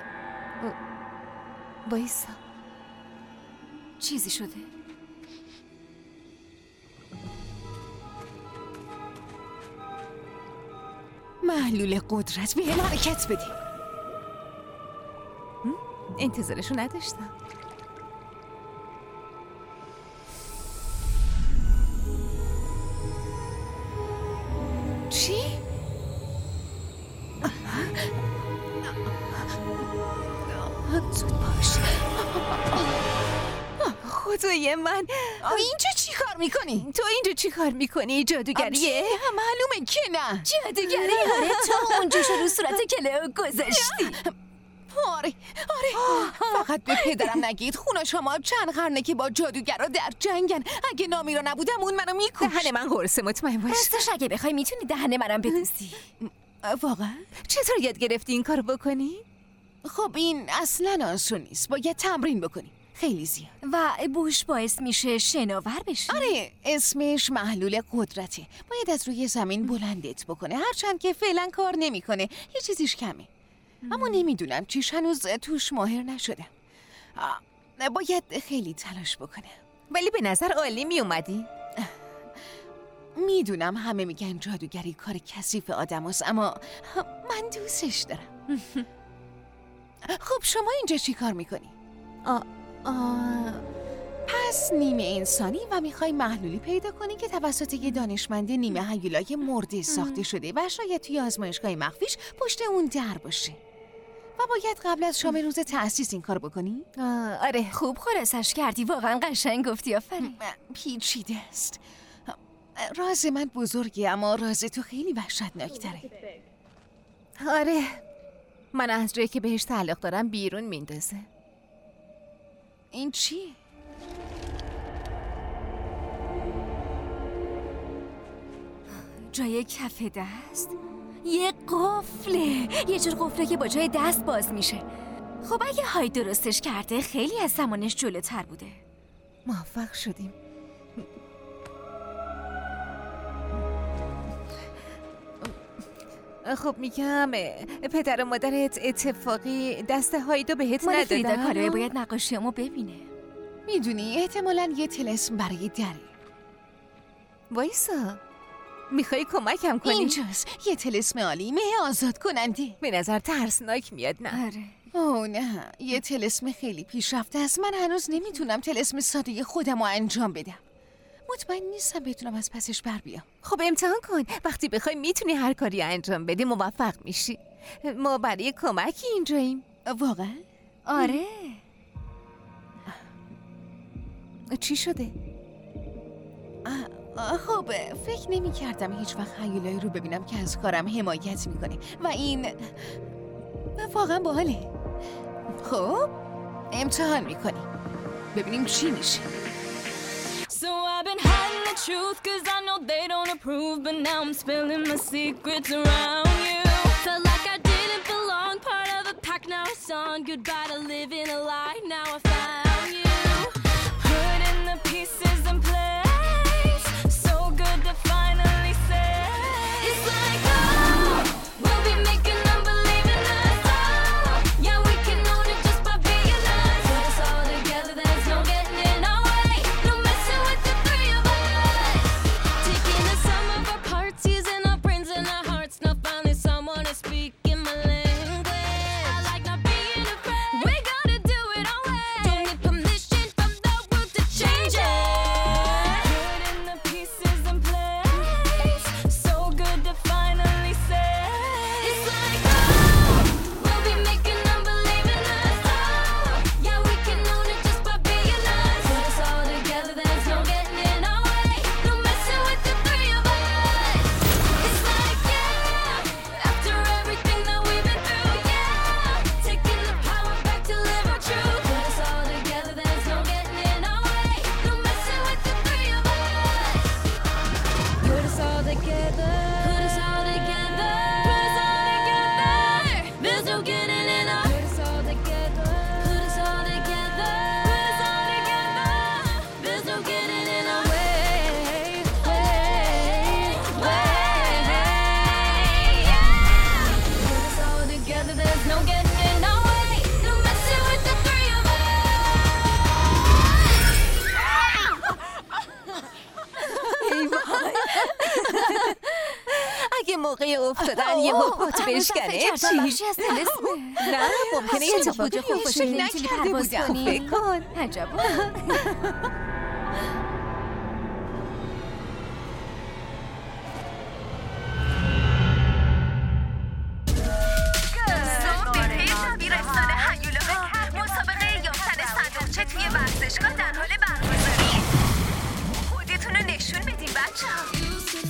بایستا. چیزی شده؟ محلول قدرت به هم حرکت بدی. انتظارشو نداشتم. چی؟ زود باش. خدای من، اینجا چی کار میکنی؟ تو اینجا چی کار میکنی؟ جادوگریه؟ معلومه که نه. جادوگری؟ آره تو اونجاشو رو صورت کلئو گذاشتی. آره فقط به پدرم نگید. خونه شما چند قرنه که با جادوگرا در جنگن. اگه نامیرا نبودم اون منو میکشت. دهن من قرصه، مطمئن باش. راستش اگه بخوای میتونی دهن منم بدوزی. واقعا؟ چطور یاد گرفتی این کارو بکنی؟ خب این اصلا آسون نیست. باید تمرین بکنی. خیلی زیاد. و بوش باعث میشه شناور بشی؟ آره اسمش محلول قدرته. باید از روی زمین بلندت بکنه. هرچند که فعلا کار نمیکنه. یه چیزیش کمه. اما نمیدونم چیش هنوز توش ماهر نشدم. باید خیلی تلاش بکنه. ولی به نظر عالی می اومدی. میدونم همه میگن جادوگری کار کثیف آدم هست، اما من دوستش دارم. خب شما اینجا چی کار میکنی؟ پس نیمه انسانی و میخوای محلولی پیدا کنی که توسط یه دانشمند نیمه هیولای مرده ساخته شده و شاید توی آزمایشگاه مخفیش پشت اون در باشه. و باید قبل از شام روز تأسیس این کار بکنی؟ آره خوب خلاصش کردی. واقعا قشنگ گفتی. آفرین. پیچیده است. راز من بزرگه اما راز تو خیلی وحشتناک‌تره. آره من از جایی که بهش تعلق دارم بیرون میندازه. این چیه؟ جای کف دست؟ یه قفله. یه جور قفله که با جای دست باز میشه. خب اگه های درستش کرده خیلی از زمانش جلوتر بوده. موفق شدیم. خب میگم پدر و مادرت اتفاقی دست هایدو بهت ندادن؟ فریدا کاره باید نقاشیامو ببینه. میدونی احتمالاً یه طلسم برای دره. وایسا میخوای کمکم کنی؟ اینجاست یه طلسم عالی، مه آزاد کننده. به نظر ترسناک میاد نه؟ آره. اوه نه یه طلسم خیلی پیشرفته است. من هنوز نمیتونم طلسم ساده خودم رو انجام بدم. مطمئن نیستم بتونم از پسش بر بیام. خب امتحان کن. وقتی بخوای میتونی هر کاری انجام بدی، موفق میشی. ما برای کمکی اینجاییم. واقعا؟ آره. چی شده؟ خب فکر نمی کردم هیچ وقت هیولایی رو ببینم که از کارم حمایت میکنه و این واقعا باحاله. خب امتحان میکنی ببینیم چی میشه. So I've been hiding the truth cause I know they don't approve, but now I'm spilling my secrets around you. Felt like I didn't belong, part of the pack, now it's on. Goodbye to living a lie, now I found you. Putting the pieces in place, so good to finally say it's like, oh, we'll be making unbelieving us. Oh, yeah, we can own it just by being us. Put us all together, there's no getting in our way. No messing with the three of us. Taking the sum of our parts, using our brains and our hearts. Now finally someone is speaking my language. I like not being afraid. We gotta do it our way. Don't need permission from the world to change it. Putting the pieces in place, so good to finally say it's like, بشکنه چی؟ بخشی از طلسمه. نه ممکنه یه اتفاق خوب باشه نمیتونی پرواز کنی. فکر کن عجبا. مسابقه یافتن صندوقچه توی ورزشگاه در حال برگزاری. خودتون رو نشون بدین بچه‌ها.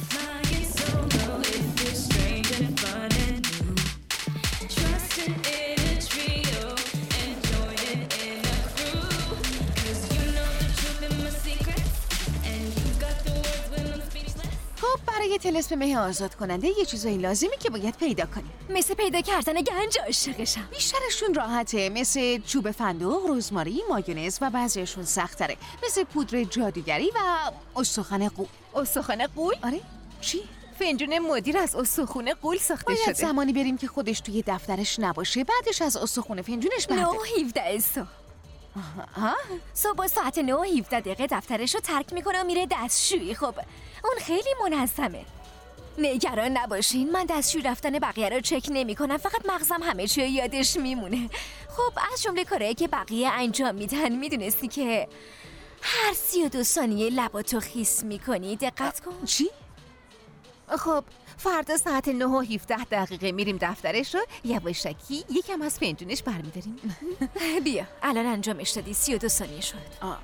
خب برای طلسم مه آزاد کننده یه چیزایی لازمی که باید پیدا کنیم. مثل پیدا کردن گنج عاشقشم. بیشترشون راحته، مثل چوب فندق، رزماری، مایونز و بعضیشون سخت‌تره، مثل پودر جادوگری و استخوان قول. استخوان قول؟ آره؟ چی؟ فنجون مدیر از استخوان قول ساخته شده. باید زمانی بریم که خودش توی دفترش نباشه، بعدش از استخوان فنجونش برداره. 9:17 صبح. صبح ساعت 9:17 دفترش رو ترک میکنه و میره دستشویی. خب اون خیلی منظمه. نگران نباشین، من دستشویی رفتن بقیه رو چک نمی کنم، فقط مغزم همه چی یادش میمونه. خب از جمله کارهایی که بقیه انجام میدن میدونستی که هر 32 ثانیه لباتو خیس میکنی. دقت کن. چی؟ خب فردا ساعت 9:17 میریم دفترش رو یواشکی یکم از فنجونش برمیداریم. بیا الان انجامش دادی. 32 ثانیه شد.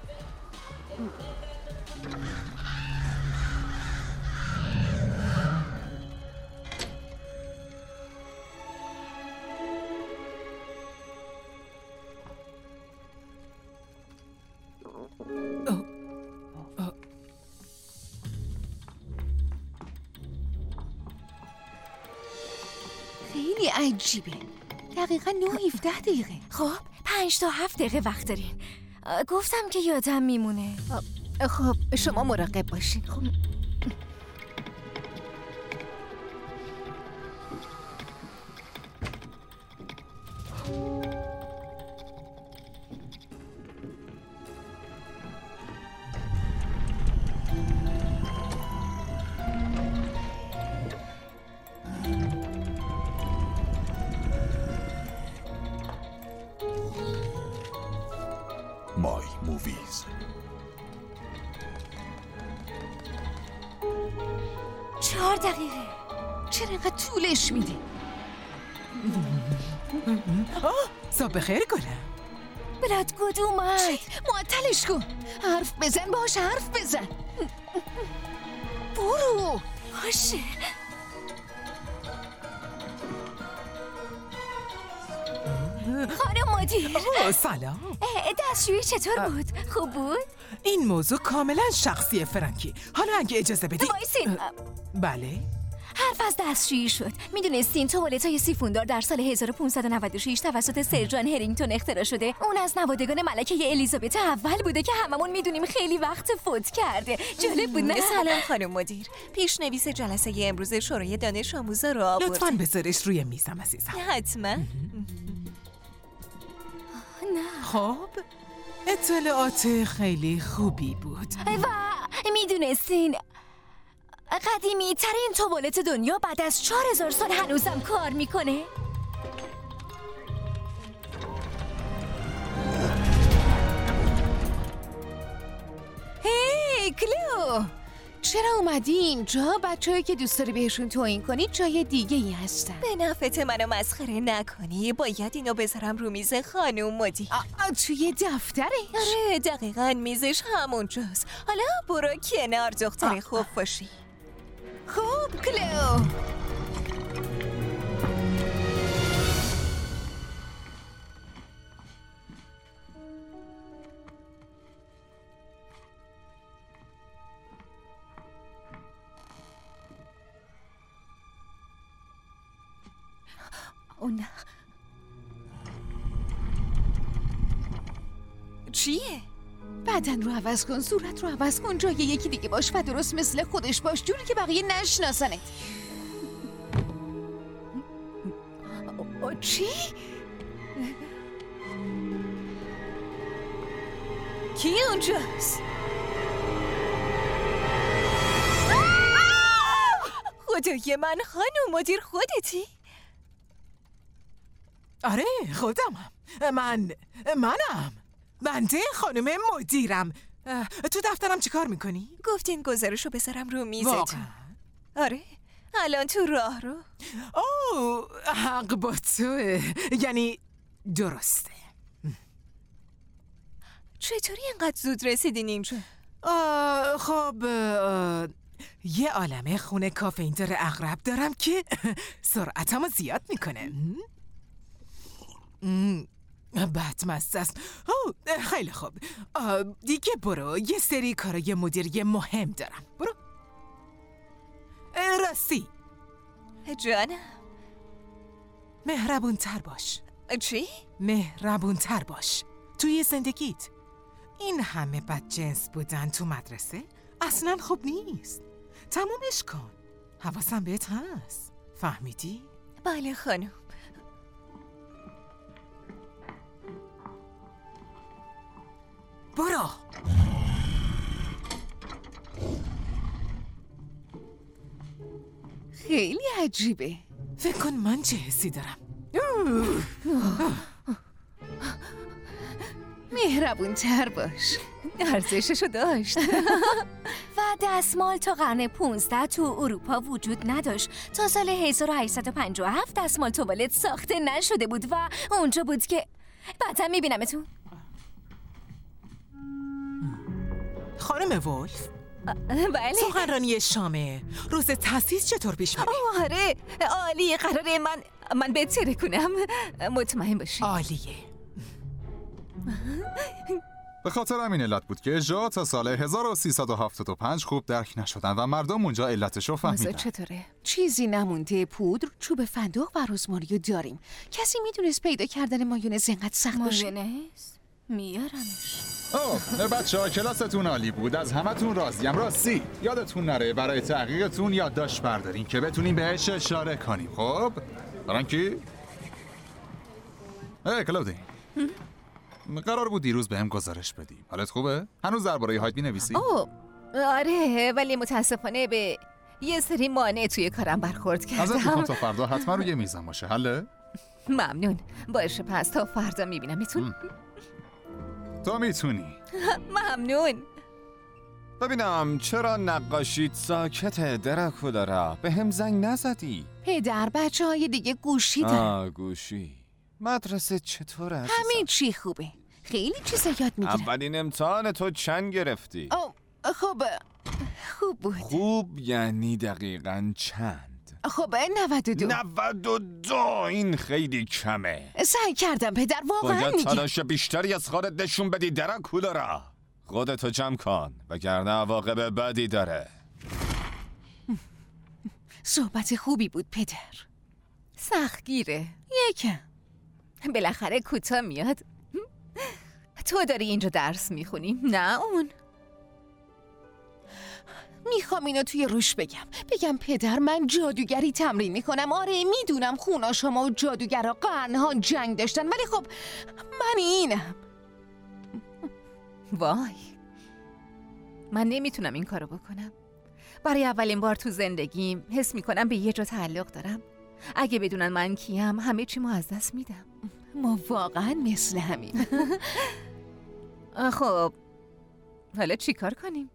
خیلی عجیبه. دقیقا 9:17. خب 5 تا 7 دقیقه وقت دارین. گفتم که یادم میمونه. خب شما مراقب باشین. خب مای موویز. 4 دقیقه. چرا اینقدر طولش میدی؟ صبح بخیر گلم. بلادگود اومد. معطلش کن. حرف بزن باش، حرف بزن. برو. باشه. خانم مدیر. سلام. دستشویی چطور بود؟ خوب بود؟ این موضوع کاملا شخصی فرانکی. حالا اگه اجازه بدی. وایسین. بله. حرف از دستشویی شد. میدونستین توالت‌های سیفوندار در سال 1596 توسط سر جان هرینگتون اختراع شده. اون از نوادگان ملکه الیزابت اول بوده که هممون میدونیم خیلی وقت فوت کرده. جالب بود نه؟ سلام خانم مدیر. پیشنویس جلسه امروز شورای دانش آموزا رو آورد. لطفاً بذارش روی میزم عزیزم. حتما. نه. خب اطلاعات خیلی خوبی بود. و میدونستین قدیمی ترین توالت دنیا بعد از 4000 سال هنوزم کار میکنه؟ هی کلو، چرا اومدی اینجا؟ بچه‌هایی که دوست داری بهشون توهین کنی جای دیگه ای هستن. به نفعت منو مسخره نکنی. باید اینو بذارم رو میز خانم مدیر. توی دفترش؟ آره دقیقاً میزش همونجاست. حالا برو کنار دختر خوب باشی. خوب کلو. نه. چیه؟ بدن رو عوض کن، صورت رو عوض کن، جای یکی دیگه باش و درست مثل خودش باش، جوری که بقیه نشناسنت. چی؟ کی اونجاست؟ خدای من خانم مدیر خودتی؟ آره خودمم. منم. بنده خانم مدیرم. تو دفترم چی کار میکنی؟ گفتین گزارشو بذارم رو میزتون. واقعا؟ آره الان تو راه رو. اوه حق با توه. یعنی درسته. چطوری اینقدر زود رسیدین اینجا؟ خب یه عالمه خونه کافئین داره عقرب دارم که سرعتمو زیاد میکنه. بدمزه است. خیلی خوب. دیگه برو. یه سری کارای مدیری مهم دارم. برو. راستی جانم. مهربون تر باش. چی؟ مهربون تر باش توی زندگیت. این همه بدجنس بودن تو مدرسه اصلا خوب نیست. تمومش کن. حواسم بهت هست. فهمیدی؟ بله خانم. برو. خیلی عجیبه. فکر کن من چه حسی دارم. مهربون تر باش. ارزششو داشت. و دستمال تا قرن 15 تو اروپا وجود نداشت. تا سال 1857 دستمال توالت ساخته نشده بود و اونجا بود که بعدا میبینمتون. خانم ولف. بله. سخنرانی شامه. روز تأسیس چطور پیش میره؟ آره عالی. قراره من بهت ترکونم. مطمئن باشی. عالیه. به خاطر همین علت بود که اجرا تا سال 1375 خوب درک نشدن و مردم اونجا علتشو فهمیدن. چطوره؟ چیزی نمونده. پودر، چوب فندق و رزماریو داریم. کسی میدونست پیدا کردن مایونز اینقدر سخت باشه؟ مایونز؟ میارمش. بچه‌ها کلاستون عالی بود. از همتون راضیم. راستی یادتون نره برای تحقیقتون یادداشت بردارین که بتونیم بهش اشاره کنیم. خب فرانکی؟ کلاودی قرار بود دیروز بهم گزارش بدی. حالت خوبه؟ هنوز درباره هاید می‌نویسی؟ آره ولی متاسفانه به یه سری مانع توی کارم برخورد کردم. ازت میخوام تا فردا حتما روی میزم باشه. حله؟ ممنون. باشه پس تا فردا میبینمتون. تو میتونی. ممنون. ببینم چرا نقاشیت ساکته دراکولا؟ به هم زنگ نزدی؟ پدر بچه‌های دیگه گوشی دارن. گوشی. مدرسه چطور عزیزم؟ همین چی خوبه. خیلی چیزا یاد میگیرم. اولین امتحان تو چند گرفتی؟ خب خوب بود. خوب یعنی دقیقاً چند؟ خب 92. 92 این خیلی کمه. سعی کردم پدر واقعا باید میگم. تلاش بیشتری از خودت نشون بدی دراکولا. خودتو جمع کن وگرنه عواقب بدی داره. صحبت خوبی بود پدر. سختگیره. یکم. بالاخره کوتاه میاد. تو داری اینجا درس میخونی نه اون؟ میخوام اینو توی روش بگم پدر من جادوگری تمرین میکنم. آره میدونم خونا شما و جادوگرها قرنها جنگ داشتن ولی خب من اینم. وای من نمیتونم این کارو بکنم. برای اولین بار تو زندگیم حس میکنم به یه جا تعلق دارم. اگه بدونن من کیم همه چیمو از دست میدم. ما واقعا مثل همین. خب حالا چی کار کنیم؟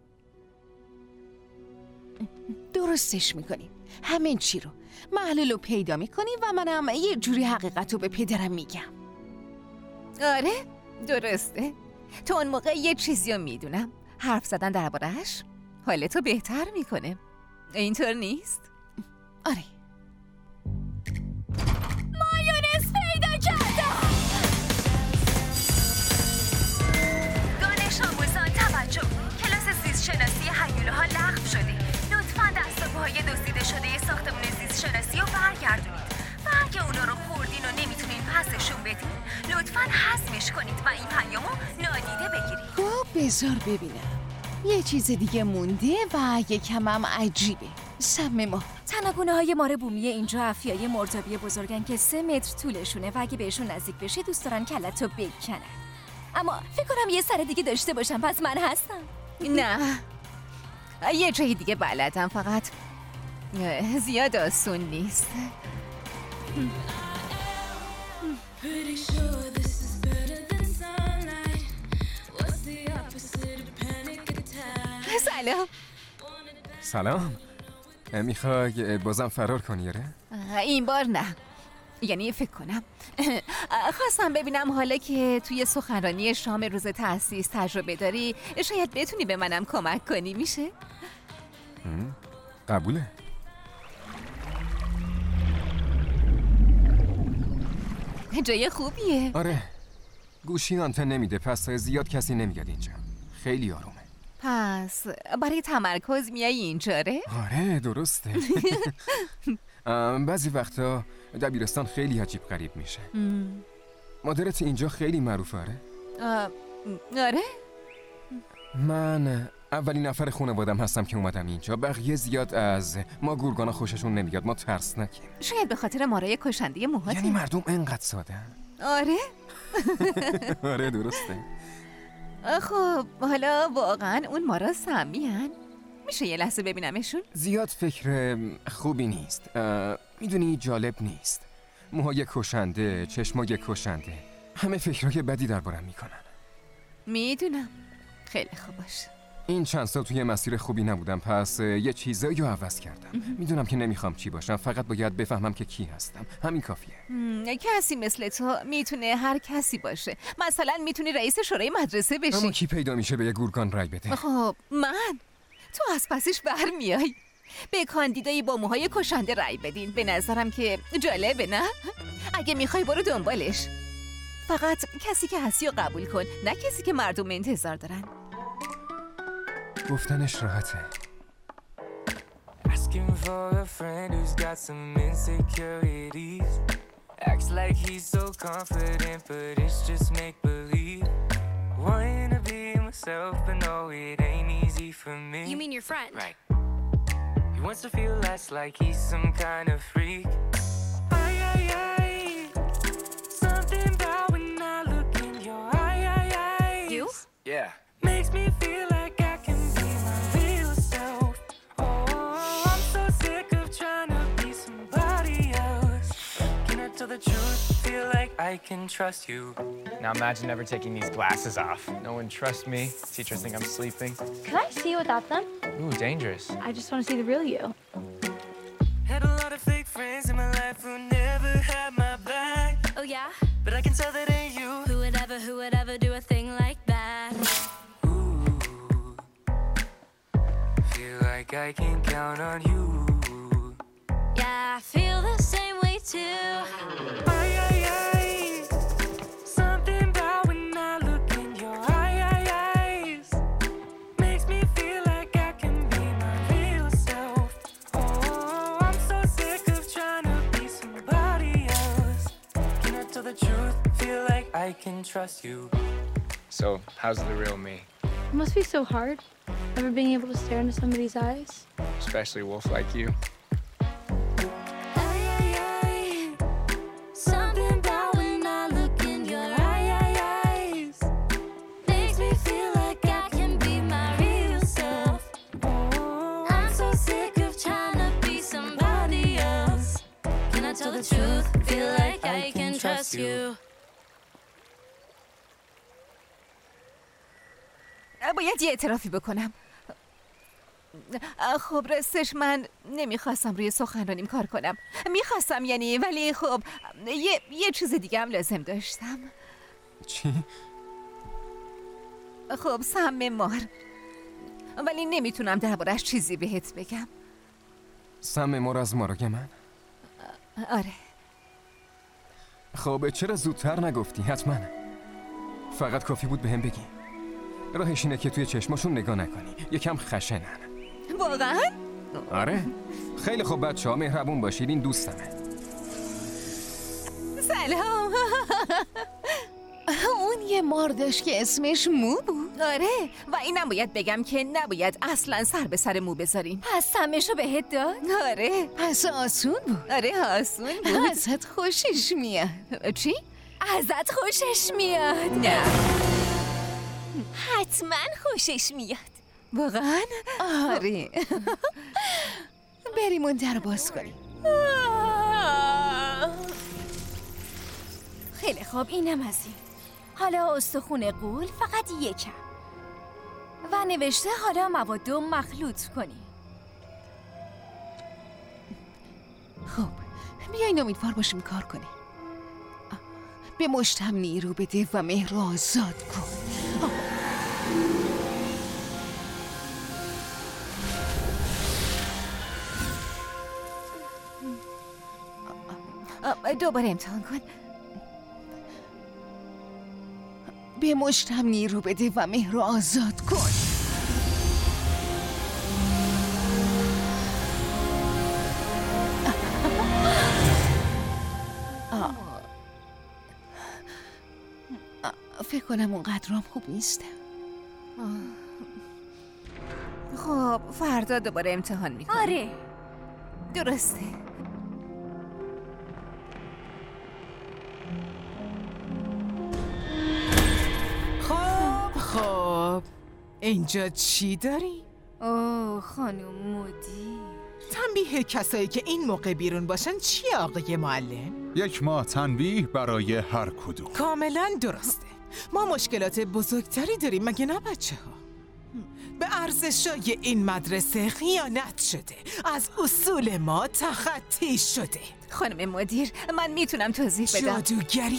درستش میکنیم. همین چی رو معلولو پیدا میکنیم و منم یه جوری حقیقت رو به پدرم میگم. آره درسته. تو اون موقع یه چیزی رو میدونم. حرف زدن درباره‌اش حالتو بهتر میکنه. اینطور نیست؟ آره. مایونز پیدا کردم. دانش آموزان توجه. کلاس زیست شناسی هیولاها لغو شده. لطفاً دست و پای دزدیده شده ساختمون زیست شناسی رو برگردونید. و اگه اونا رو خوردین و نمیتونین پسشون بدین لطفاً حذفش کنید و این پیامو نادیده بگیرید. خب بذار ببینم. یه چیز دیگه مونده و یکم هم عجیبه. سم ما. تنگونه های مار بومی اینجا افیای مرتابی بزرگن که 3 متر طولشونه و اگه بهشون نزدیک بشی دوست دارن کلتو بکنن. اما فکر کنم یه سر دیگه داشته باشم پس من هستم. نه یه جای دیگه بلدم فقط زیاد آسون نیست. سلام. سلام. میخوای بازم فرار کنی اره؟ این بار نه. یعنی فکر کنم خواستم ببینم حالا که توی سخنرانی شام روز تأسیس تجربه داری شاید بتونی به منم کمک کنی. میشه؟ قبوله. جای خوبیه. آره، گوشی آنتن نمیده، پس زیاد کسی نمیاد اینجا. خیلی آرومه. پس برای تمرکز میای اینجاره؟ آره درسته. بعضی وقتا دبیرستان خیلی عجیب غریب میشه. مادرت اینجا خیلی معروفه. آره؟ من اولین نفر خانوادم هستم که اومدم اینجا. بقیه زیاد از ما گورگانا خوششون نمیاد. ما ترسناکیم. شاید به خاطر مارای کشنده موهات. یعنی مردم انقدر ساده‌ان؟ آره؟ آره درسته. خب حالا واقعا اون مارا سمی‌ان؟ میشه یه لحظه ببینمشون؟ زیاد فکر خوبی نیست. میدونی جالب نیست. موهای کشنده، چشمای کشنده، همه فکرهای بدی دربارم میکنن. میدونم. خیلی خوب باشه. این چند سال توی مسیر خوبی نبودم، پس یه چیزایی رو عوض کردم. میدونم که نمیخوام چی باشم، فقط باید بفهمم که کی هستم. همین کافیه. کسی مثل تو میتونه هر کسی باشه. مثلا میتونی رئیس شورای مدرسه بشی. اما کی پیدا میشه به یه گورگان رای بده؟ خب من. تو از پسش برمیای. به کاندیدایی با موهای کشنده رای بدین. به نظرم که جالبه نه؟ اگه میخوای برو دنبالش. فقط کسی که هستی رو قبول کن، نه کسی که مردم انتظار دارن. گفتنش راحته. Asking for a friend who's got some insecurities. Acts like he's so confident, but it's just make believe. Wanting to be myself, but no, it ain't easy for me. You mean your friend? Right. He wants to feel less like he's some kind of freak. Something about when I look in your eyes. You? Yeah. Makes me feel like I can be my real self. Oh, I'm so sick of trying to be somebody else. Can I tell the truth? Feel like I can trust you. Now imagine never taking these glasses off. No one trusts me. Teachers think I'm sleeping. Can I see you without them? Ooh, dangerous. I just want to see the real you. Had a lot of fake friends in my life who never had my back. Oh yeah? But I can tell that ain't you. Who would ever do a thing like that? Feel like I can count on you. Yeah, I feel the same way too. Something about when I look in your eyes makes me feel like I can be my real self. Oh, I'm so sick of trying to be somebody else. Can I tell the truth? Feel like I can trust you. So, how's the real me? It must be so hard, never being able to stare into somebody's eyes. Especially a wolf like you. Something about when I look in your eyes makes me feel like I can be my real self. Oh, I'm so sick of trying to be somebody else. Can I tell the truth? Feel like I can trust you. باید یه اعترافی بکنم. خب راستش من نمیخواستم روی سخنرانیم کار کنم. میخواستم یعنی، ولی خب یه چیز دیگه هم لازم داشتم. چی؟ خب سم مار. ولی نمیتونم دربارش چیزی بهت بگم. سم مار از مارای من؟ آره. خب چرا زودتر نگفتی؟ حتما فقط کافی بود بهم بگی. راهش اینه که توی چشماشون نگاه نکنی. یکم خشنن. واقعا؟ آره. خیلی خوب بچه‌ها، مهربون باشید، این دوستمه. سلام. اون یه مار داشت که اسمش مو بود. آره، و اینم باید بگم که نباید اصلا سر به سر مو بذاریم. پس سمشو بهت داد؟ آره. پس آسون بود. آره آسون بود. ازت خوشش میاد. چی؟ ازت خوشش میاد. نه. حتما خوشش میاد. واقعا؟ آره. بریم اون در باز کنیم. خیلی خوب، اینم از این. حالا استخون غول فقط یکم و نوشته حالا موادو مخلوط کنی. خب بیاین امیدوار باشیم کار کنی. به مشتم نیرو بده و مهر رو آزاد کن. دوباره امتحان کن. به مشتم نیرو بده و مهر رو آزاد کن. فکر کنم اونقدرام خوب نیستم. خب فردا دوباره امتحان میکنم. آره درسته. خب اینجا چی داری؟ اوه خانم مدیر، تنبیه کسایی که این موقع بیرون باشن چیه آقای معلم؟ 1 ماه تنبیه برای هر کدوم. کاملا درسته. ما مشکلات بزرگتری داریم مگه نه بچه ها؟ به ارزشای این مدرسه خیانت شده، از اصول ما تخطی شده. خانم مدیر من میتونم توضیح بدم. جادوگری.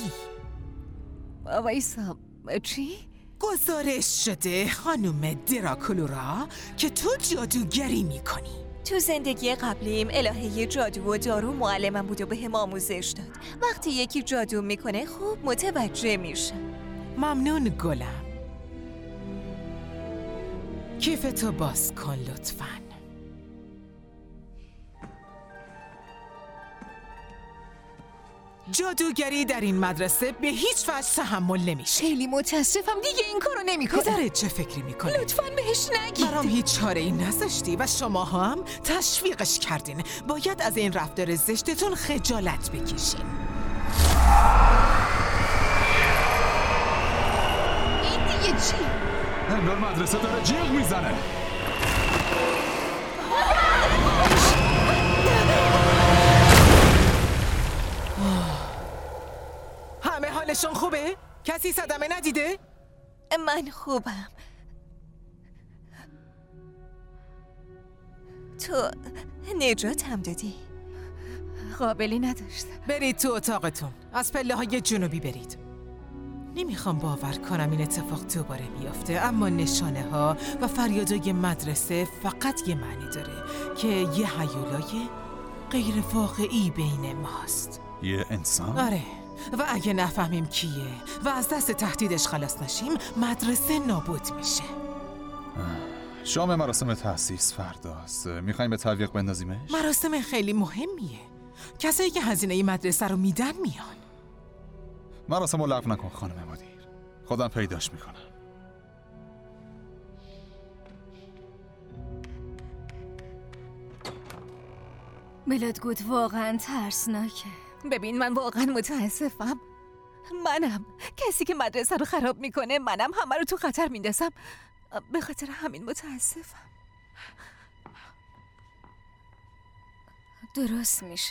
وایسا چی؟ گزارش شده خانم دراکولورا که تو جادوگری میکنی. تو زندگی قبلیم الهه جادو و دارو معلمم بود و به هم آموزش داد. وقتی یکی جادو میکنه خوب متوجه میشه. ممنون گلم. کیفتو باز کن لطفاً. جادوگری در این مدرسه به هیچ وجه تحمل نمیشه. خیلی متاسفم دیگه این کارو نمیکنه. پدرت چه فکری میکنه؟ لطفاً بهش نگید. برام هیچ چاره ای نذاشتی و شماها هم تشویقش کردین. باید از این رفتار زشتتون خجالت بکشین. این دیگه چی؟ انگار مدرسه داره جیغ میزنه. همه حالشون خوبه؟ کسی صدمه ندیده؟ من خوبم. تو نجاتم دادی. قابلی نداشت. برید تو اتاقتون. از پله های جنوبی برید. نمیخوام باور کنم این اتفاق دوباره بیفته، اما نشانه ها و فریادای مدرسه فقط یه معنی داره که یه هیولای غیر واقعی بین ماست. یه انسان؟ آره، و اگه نفهمیم کیه و از دست تهدیدش خلاص نشیم مدرسه نابود میشه. شام مراسم تأسیس فرداست. میخوایم به تعویق بندازیمش؟ مراسم خیلی مهمیه. کسایی که هزینه مدرسه رو میدن میان. مراسم رو لغو نکن خانم مدیر. خودم پیداش میکنم. بلادگود واقعا ترسناکه. ببین من واقعا متاسفم. منم کسی که مدرسه رو خراب میکنه، منم همه رو تو خطر میندازم. به خاطر همین متاسفم. درست میشه.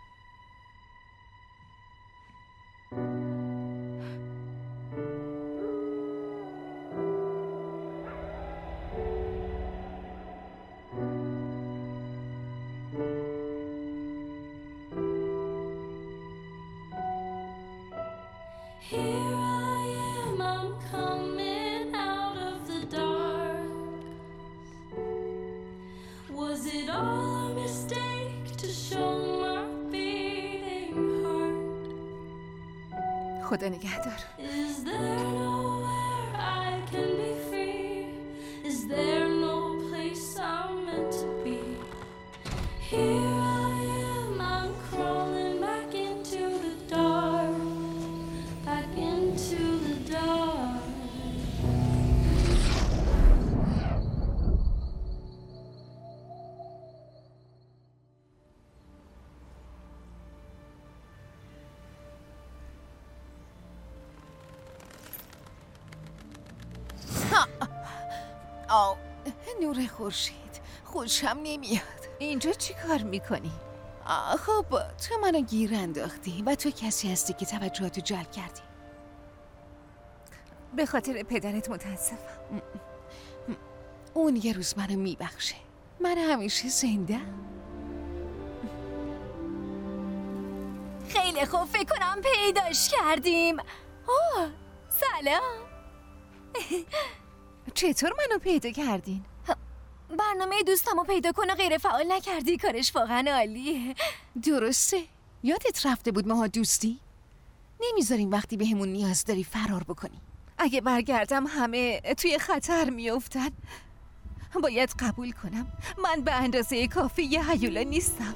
Here I am, I'm coming out of the dark. Was it all a mistake to show my beating heart? خدا نگهدار. Is there nowhere I can be free? Is there no place I'm meant to be? Here I am, I'm crawling back into the dark. Back into the dark. نور خورشید خوشم نمیاد. اینجا چی کار میکنی؟ خب تو منو گیر انداختی و تو کسی هستی که توجهاتو جلب کردی. به خاطر پدرت متاسفم. اون یه روز منو میبخشه. من همیشه زنده. خیلی خوب، فکر کنم پیداش کردیم. اوه سلام. چطور منو پیدا کردین؟ برنامه دوستمو پیدا کن و غیر فعال نکردی. کارش واقعا عالیه. درسته؟ یادت رفته بود ماها دوستی؟ نمیذاریم وقتی بهمون نیاز داری فرار بکنی. اگه برگردم همه توی خطر میافتن. باید قبول کنم من به اندازه کافی یه هیولا نیستم.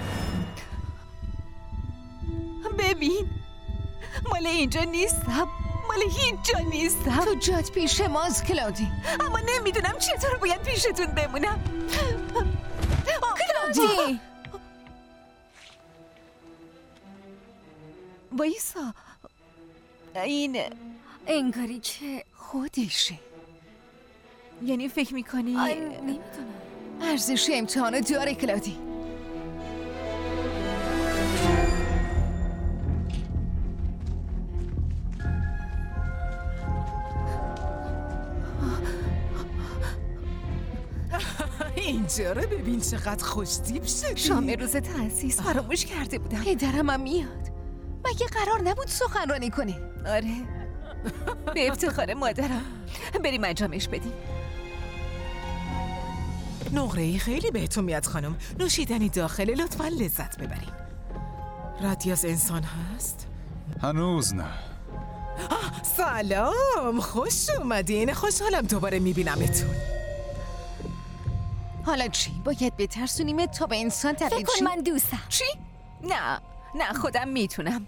ببین مال اینجا نیستم، مال هیچ جا نیستم. تو جات پیش ماست کلودی، اما نمیدونم چطور باید پیشتون بمونم. کلودی وایسا، این انگاری که خودشه. یعنی فکر میکنی؟ نمیدونم. ارزش امتحانو داره کلودی. اینجا رو ببین چقدر خوشتیپ شدی. شام روز تأسیس فراموش کرده بودم. پدرم هم میاد. مگه قرار نبود سخنرانی کنه؟ آره به افتخار مادرم. بریم انجامش بدیم. نقره‌ای خیلی بهتون میاد خانم. نوشیدنی داخله، لطفاً لذت ببرین. رادیاس انسان هست؟ هنوز نه. سلام، خوش اومدین. خوشحالم دوباره میبینمتون. حالا چی؟ باید بترسونیمت تا به انسان تبدیل فکر کن من دوستم. چی؟ نه خودم میتونم.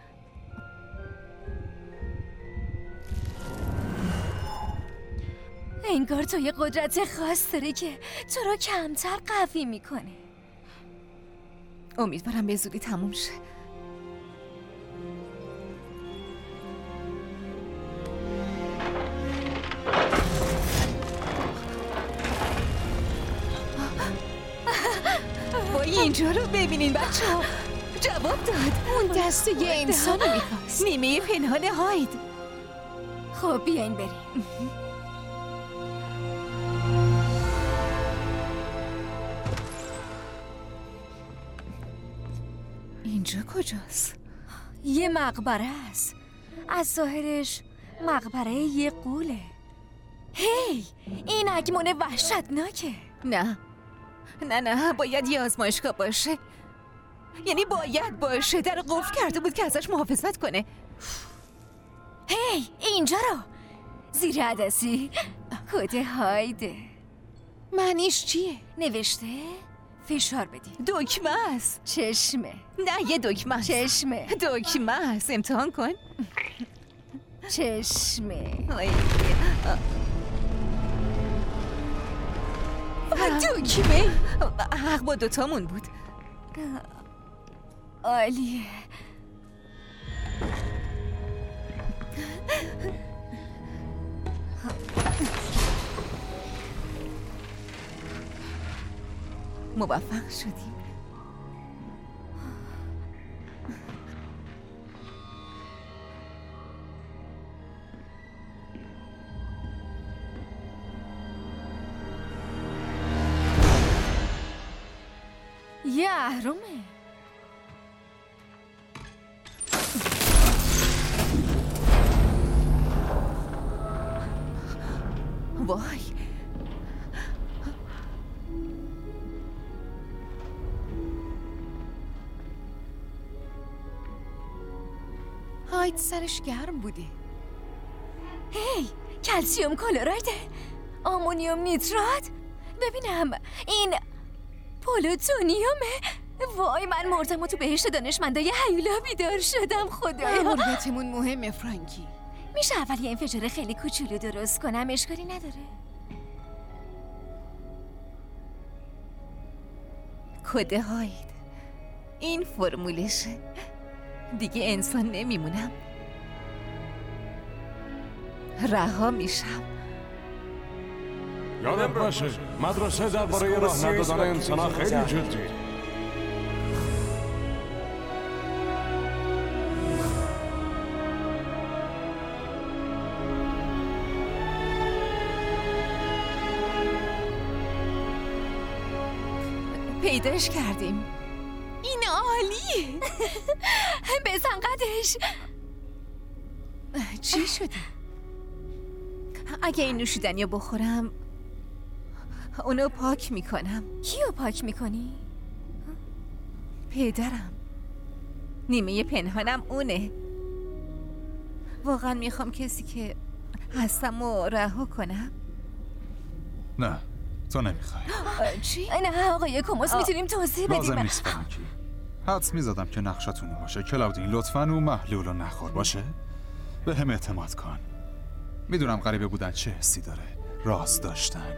انگار تو یه قدرت خاص داره که تو رو کمتر قوی میکنه. امیدوارم به زودی تموم شه. وای اینجا رو ببینین بچه ها. جواب داد. اون دسته یه انسان رو میخواست. نیمه پنهان هاید. خب بیاین بریم. اینجا کجاست؟ یه مقبره است. از ظاهرش مقبره یه قوله. هی این اگمون وحشتناکه. نه باید یه آزمایشگاه باشه. یعنی باید باشه. در قفل کرده بود که ازش محافظت کنه. هی اینجا رو زیر عدسی کد هایده. معنیش چیه؟ نوشته فشار بدی. دکمه است. چشمه. نه یه دکمه است. چشمه. دکمه است. امتحان کن. چشمه. دکمه. حق با دوتامون بود. عالیه. موفق شدیم. یه اهرمه. وای هاید سرش گرم بوده. هی کلسیوم کلرایده. آمونیوم نیترات. ببینم این پلوتونیومه. وای من مردم و تو بهشت دانشمندای هیولا بیدار شدم. خدایا ماموریتمون مهمه فرانکی. میشه اول یه انفجار خیلی کوچولو درست کنم؟ اشکالی نداره. کد هاید. این فرمولشه. دیگه انسان نمیمونم. رها میشم. یادت باشه مدرسه درباره راه ندادن انسان‌ها خیلی جدی. پیداش کردیم. این عالیه. بزن قدش. چی شده؟ اگه این نوشیدنی رو بخورم اونو پاک میکنم. کیو پاک میکنی؟ پدرم. نیمه پنهانم اونه. واقعا میخوام کسی که هستم رو رها کنم. نه تو نمیخوای. چی؟ نه آقای کوموس میتونیم توضیح بدیم. لازم نیست فرانکی. حدس میزدم که نقشتون این باشه. کلاودین لطفاً اون محلول رو نخور باشه. به هم اعتماد کن. میدونم غریبه بودن چه حسی داره. راز داشتن.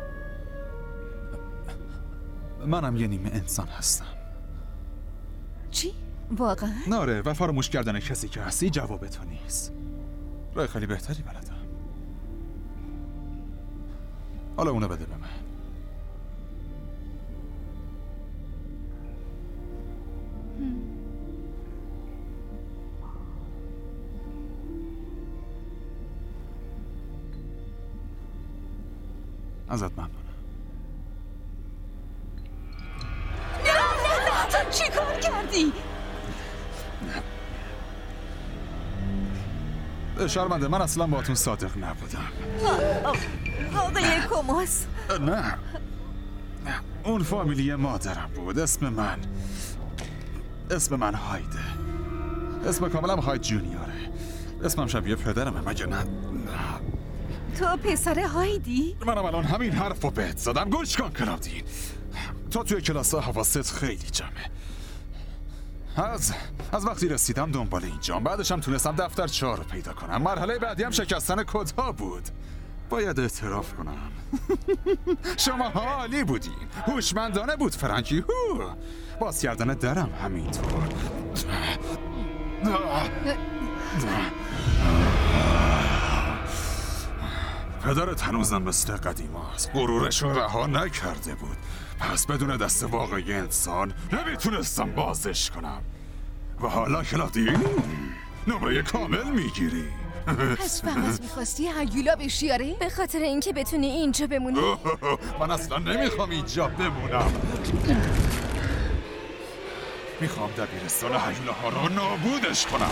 منم یه نیمه انسان هستم. چی؟ واقعا؟ ناره و فراموش کردن کسی که هستی جواب تو نیست. راه خیلی بهتری بلدم. حالا اونو بده به من. ازت ممنونم. نه چی کار کردی؟ شرمنده، من اصلا باهاتون صادق نبودم. آقای کوموس. نه اون فامیلی مادرم بود. اسم من هایده. اسم کاملم هاید جونیوره. اسمم شبیه پدرمه مگه نه؟ تو پسر هایدی؟ منم الان همین حرف رو بهت زدم. گوش کن کلاودین، تا توی کلاس ها حواست خیلی جمعه. از وقتی رسیدم دنبال اینجام، بعدش هم تونستم دفتر 4 رو پیدا کنم. مرحله بعدی هم شکستن کدها بود. باید اعتراف کنم شما عالی بودین. هوشمندانه بود فرانکی. باز کردن درم همینطور. پدرت هنوزم مثل قدیم هست. غرورش رو رها نکرده بود. پس بدون دست واقعی انسان نمیتونستم بازش کنم. و حالا کلاودین نمره کامل میگیری. پس فقط میخواستی هیولا بشی آره؟ به خاطر اینکه بتونی اینجا بمونی. من اصلا نمیخوام اینجا بمونم. میخوام دبیرستان هیولاها رو نابودش کنم.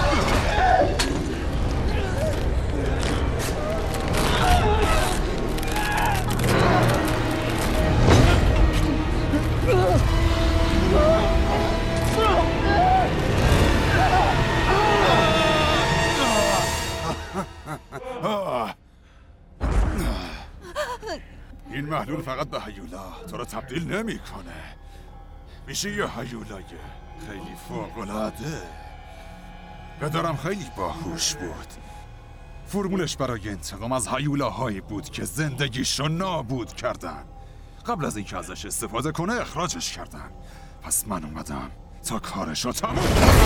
این محلول فقط به هیولا تو رو تبدیل نمیکنه. میشه یه هیولای خیلی فوق‌العاده. پدرم خیلی باهوش بود. فرمولش برای انتقام از هیولاهایی بود که زندگیشو نابود کردن. قبل از اینکه ازش استفاده کنه اخراجش کردن. پس من اومدم تا کارشو تموم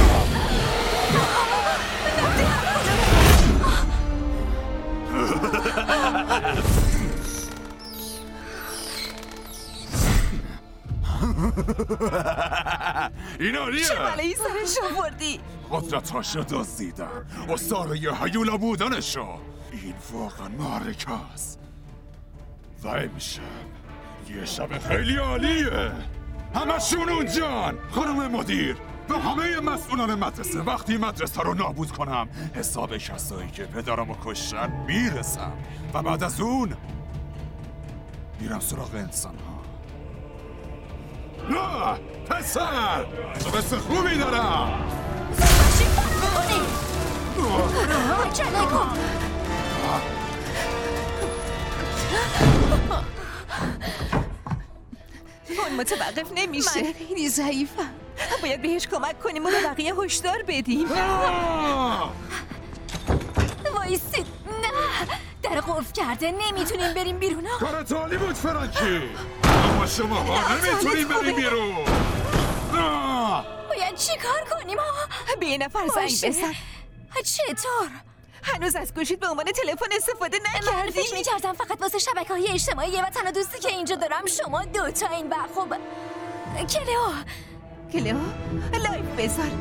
این عالیه. چه بلایی سرش آوردی؟ قدرتاشو دزدیدم. استاره هیولا بودنشو. این واقعا معرکه است. و امشب یه شب خیلی عالیه. همشون اونجان. خانم مدیر و همه مسئولان مدرسه. وقتی مدرسه رو نابود کنم حساب کسایی که پدرمو کشتن میرسم. و بعد از اون میرم سراغ انسان ها. نه پسر، تو بس خوبی دارم. اون متوقف نمیشه. من خیلی ضعیفم. باید بهش کمک کنیم و به بقیه هشدار بدیم. وایسید. نه در قفل کرده. نمیتونیم بریم بیرون. کارت عالی بود فرانکی، اما شما ها نمیتونیم بریم بیرون. باید چی کار کنیم؟ به یه نفر زنگ بزن. چطور؟ هنوز از گوشیت به عنوان تلفن استفاده نکردی؟ من فکر می‌کردم فقط واسه شبکه‌های اجتماعی و تنها دوستی که اینجا دارم شما دوتا این. و خب کلئو لایف بذار.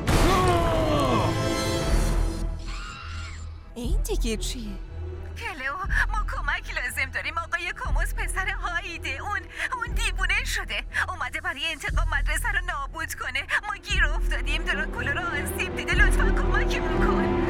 این دیگه چیه؟ کلئو ما کمک کمک لازم داریم. آقای کوموس پسر هایده، اون دیوونه شده، اومده برای انتقام مدرسه رو نابود کنه. ما گیر افتادیم، دراکولا رو آسیب دیده. لطفا کمکمون کن.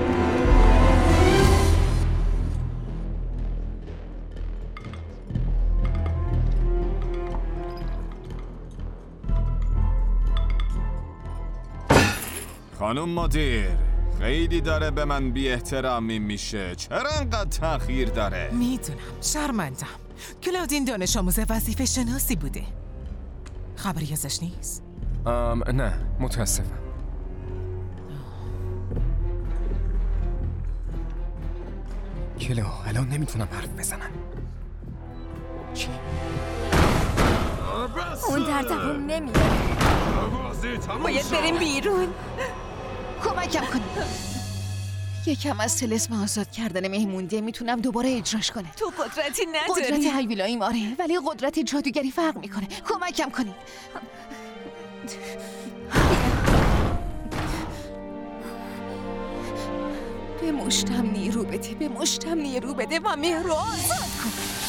خانم مدیر، خیلی داره به من بی احترامی میشه. چرا انقدر تأخیر داره؟ میدونم، شرمندم. کلاودین دانش آموز وظیفه شناسی بوده. خبری ازش نیست؟ نه، متاسفم. کلو، الان نمیتونم حرف بزنم. چی؟ اون در دوام نمیاد. باید بریم بیرون. کمکم کنی. یکم از طلسم آزاد کردن مهمونده میتونم دوباره اجراش کنه. تو قدرتی نداری. قدرت هیولاییم آره، ولی قدرت جادوگری فرق میکنه. کمکم کنید. به مشتم نیرو بده و مهر رو آزاد کن.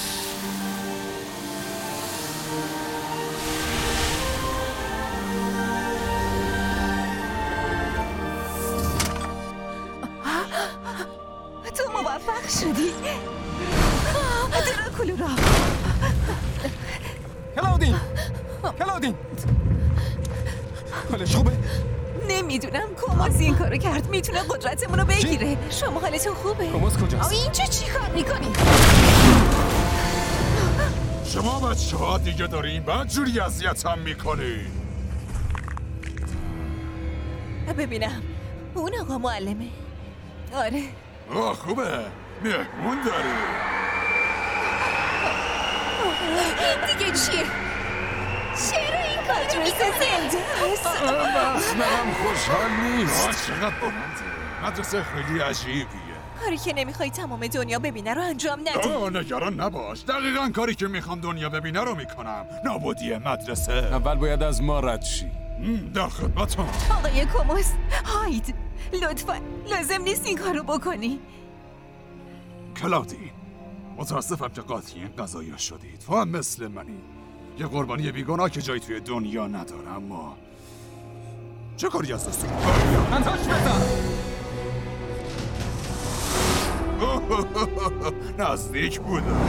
تو موفق شدی. دراکولا. کلاودین حالش خوبه؟ نمیدونم کوموس این کارو کرد. میتونه قدرتمون رو بگیره. شما حالتون خوبه؟ کوموس کجاست؟ اینجا چی کار میکنی؟ شما بچه‌ها دیگه دارین بدجوری اذیتم میکنین. ببینم اون آقا معلمه. آره. خوبه، مهمون داری. دیگه چیه؟ چرا این مدرسه زنده هست؟ اصلا خوشحال نیست. چقدر بلنده. مدرسه خیلی عجیبیه. کاری که نمیخوای تمام دنیا ببینه رو انجام نده. نگران نباش، دقیقاً کاری که میخوام دنیا ببینه رو میکنم. نابودی مدرسه. اول باید از ما رد شی. در خدمتم. آقای کوموس، هاید لطفا لازم نیست این کارو بکنی. کلاودین، متاسفم که قاطی این قضایا شدید. تو هم مثل منی، یه قربانی بیگناه که جایی توی دنیا نداره. اما چه کاری از دستون انتاش بزن. نزدیک بودم.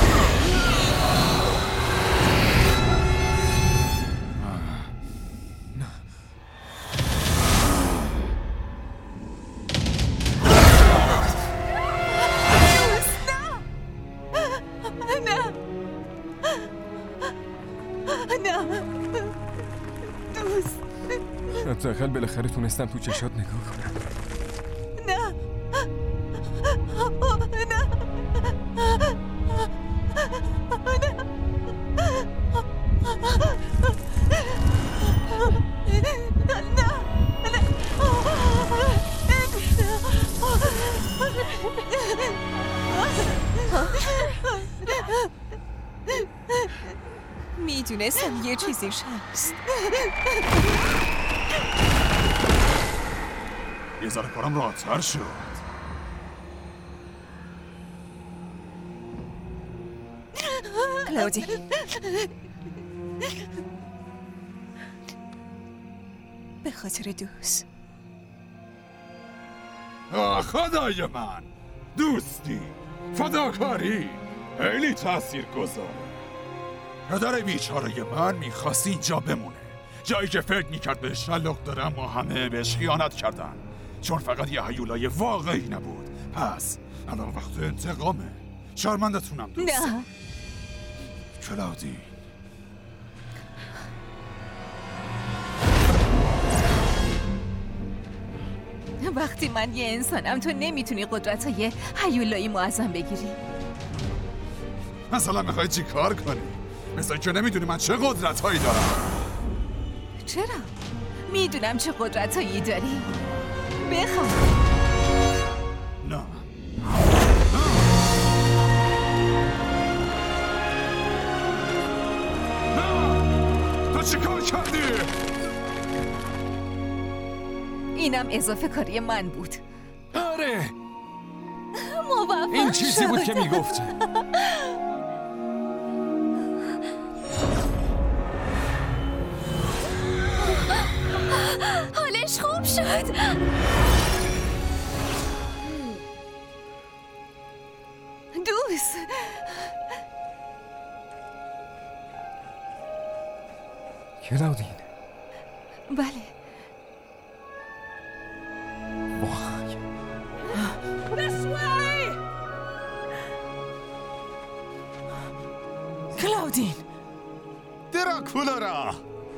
حداقل بالاخره تونستم تو چشات نگاه کنم. نه. میدونستم یه چیزیش هست. یه ذره کارم راحت‌تر شد. کلاودین، به خاطر دوست. خدای من، دوستی، فداکاری خیلی تأثیر گذاره. پدر بیچاره من میخواست اینجا بمونه، جایی که فکر میکرد بهش تعلق داره، اما همه بهش خیانت کردن چون فقط یه هیولای واقعی نبود. پس الان وقت انتقامه. شرمندتونم دوست. نه کلاودین، وقتی من یه انسانم تو نمیتونی قدرت‌های هیولایی ازم بگیری. مثلا میخوای چی کار کنی؟ مثلا که نمیدونی من چه قدرت‌هایی دارم. چرا؟ میدونم چه قدرت‌هایی داری. بخوام. نه. تو چی کار کردی؟ اینم اضافه کاری من بود. آره. موفق این چیزی بود که میگفت. حالش خوب شد. دوست کلاودین. بله. وای. کلاودین. دراکولا.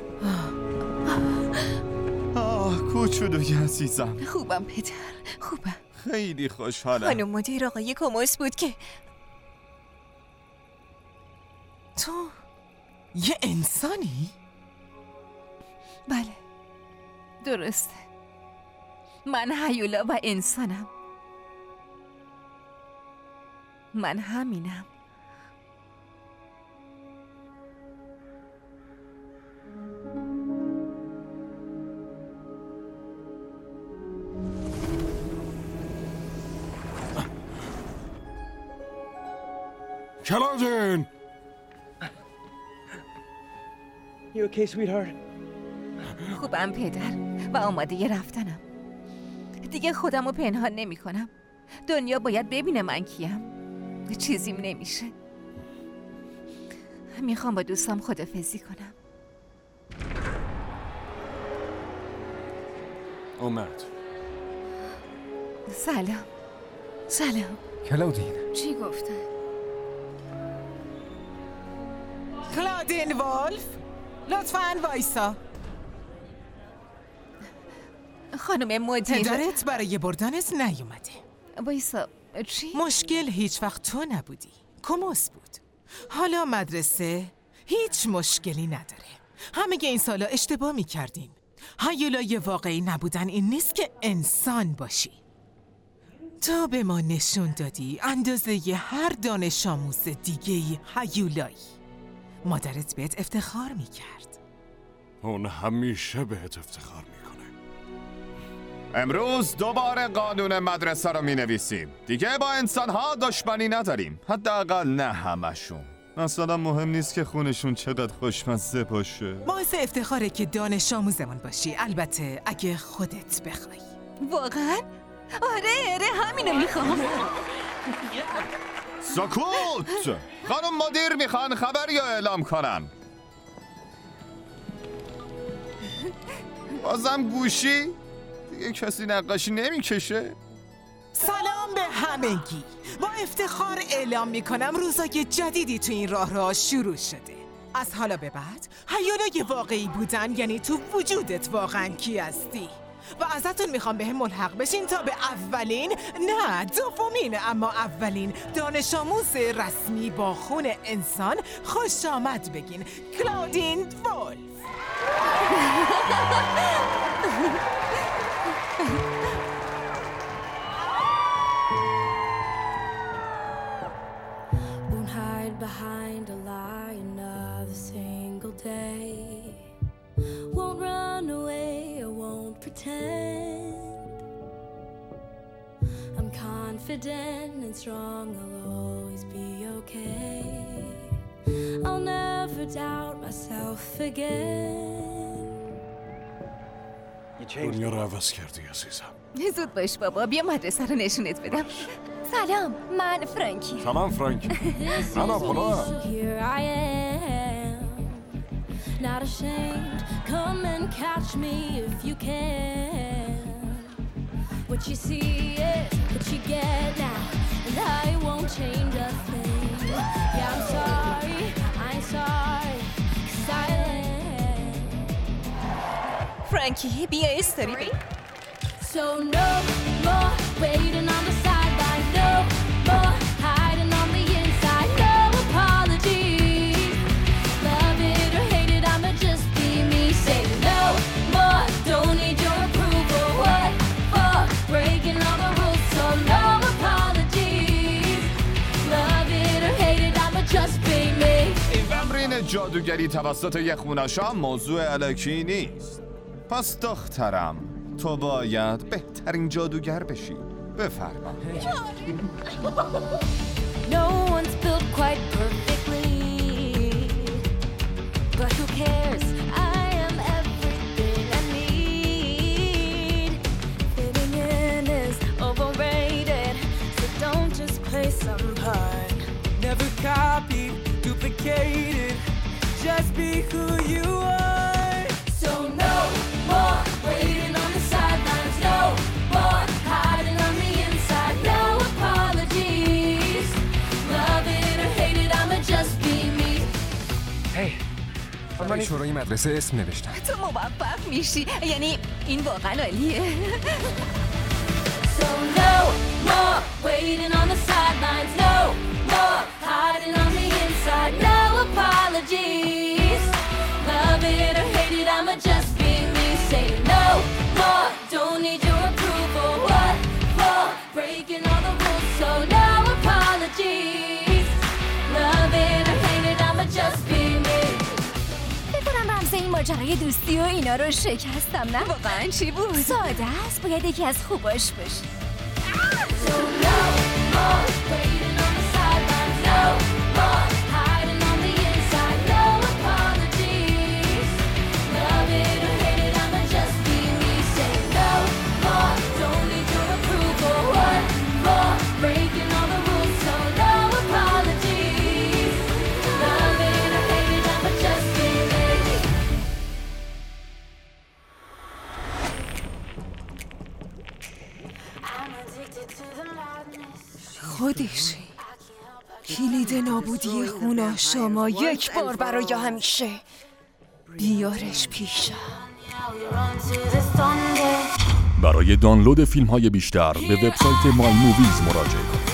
کوچولوی عزیزم. خوبم پدر، خوبم. خیلی خوشحالم. خانم مدیر آقای کوموس بود که تو یه انسانی؟ بله درسته. من هیولا و انسانم. من همینم. کلاودین. You okay, sweetheart? خوبم پدر و آماده رفتنم. دیگه خودم رو پنهان نمی کنم. دنیا باید ببینه من کیم. چیزیم نمیشه. میخوام با دوستم خدافظی کنم. اومد. سلام. سلام. کلاودین. چی گفتن؟ کلاودین ولف، لطفاً وایسا. خانم مدیر. پدرت برای بردنت نیومده. وایسا. چی؟ مشکل هیچ وقت تو نبودی. کوموس بود. حالا مدرسه هیچ مشکلی نداره. همه این سالا اشتباه میکردیم. هیولای واقعی نبودن این نیست که انسان باشی. تو به ما نشون دادی اندازه ی هر دانش آموز دیگه‌ای هیولایی. مادرت بهت افتخار میکرد. اون همیشه بهت افتخار میکنه. امروز دوباره قانون مدرسه رو می نویسیم. دیگه با انسان‌ها دشمنی نداریم. حداقل نه همشون. مثلا مهم نیست که خونشون چقدر خوشمزه باشه. باعث افتخاره که دانش آموزمون باشی. البته اگه خودت بخوای. واقعا؟ آره همینو میخوام. سکوت! خانم مدیر میخوان خبری رو اعلام کنن. بازم گوشی؟ دیگه کسی نقاشی نمیکشه؟ سلام به همگی. با افتخار اعلام میکنم روزای جدیدی تو این راه شروع شده. از حالا به بعد هیولای واقعی بودن یعنی تو وجودت واقعا کی هستی. و ازتون میخوام به هم ملحق بشین تا به اولین، نه دومین اما اولین دانش آموز رسمی با خون انسان خوش آمد بگین. کلاودین ولف. Won't hide behind a lie another single day. Won't run away, I won't pretend. I'm confident and strong, I'll always be okay. I'll never doubt myself again. دنیا رو عوض کردی عزیزم. زود باش بابا، بیا مدرسه رو نشونت بدم. سلام، من فرانکی. سلام فرانکی. من آپولا. Here I am, not ashamed. Come and catch me if you can. What you see is what you get now, and I won't change a thing. Yeah, I'm sorry, I'm sorry, 'cause I am. فرانکی بیا استوری بگیر. So no more waiting on the sideline, no more hiding on the inside, no apologies. Love it or hate it, I'ma just be me. Say no more, don't need your approval. What for? Breaking all the rules, so no apologies. Love it or hate it, I'ma just be me. این تمرین جادوگری توسط یخوناشا موضوع الکی نیست. پس دخترم تو باید بهترین جادوگر بشی. بفرما. No one's built quite perfectly, but who cares? I am everything I need. Fitting in is overrated, so don't just play some part. Never copied, duplicated. Just be who you are. So no more waiting on the sidelines, no more hiding on the inside, no apologies. Love it or hate it, I'ma just be me. Hey. برای شورای مدرسه اسم نوشتم. تو موفق میشی، یعنی این واقعا عالیه. So no more waiting on the sidelines, no more hiding on the inside, no apologies. Love it or hate it, I'ma just be me. Say no more, don't need your approval. What for? Breaking all the rules, so no apologies. Love it or hate it, I'ma just be me. بکنم رمز این ماجرای دوستی و اینا رو شکستم، نه؟ واقعا چی بود؟ ساده است، باید یکی از خوباش باشی. So no more waiting on the sidelines, no more hiding on the inside, no apologies. Love it or hate it, I'ma just be me. Say no more, don't need your approval. What for? Breaking all the rules, so no apologies. Love it or hate it, I'ma just be me. I'm addicted to the madness. خودش کلید نابودی خونه شما یک بار برای همیشه. بیارش پیشم. برای دانلود فیلم‌های بیشتر به وبسایت مای موویز مراجعه کنید.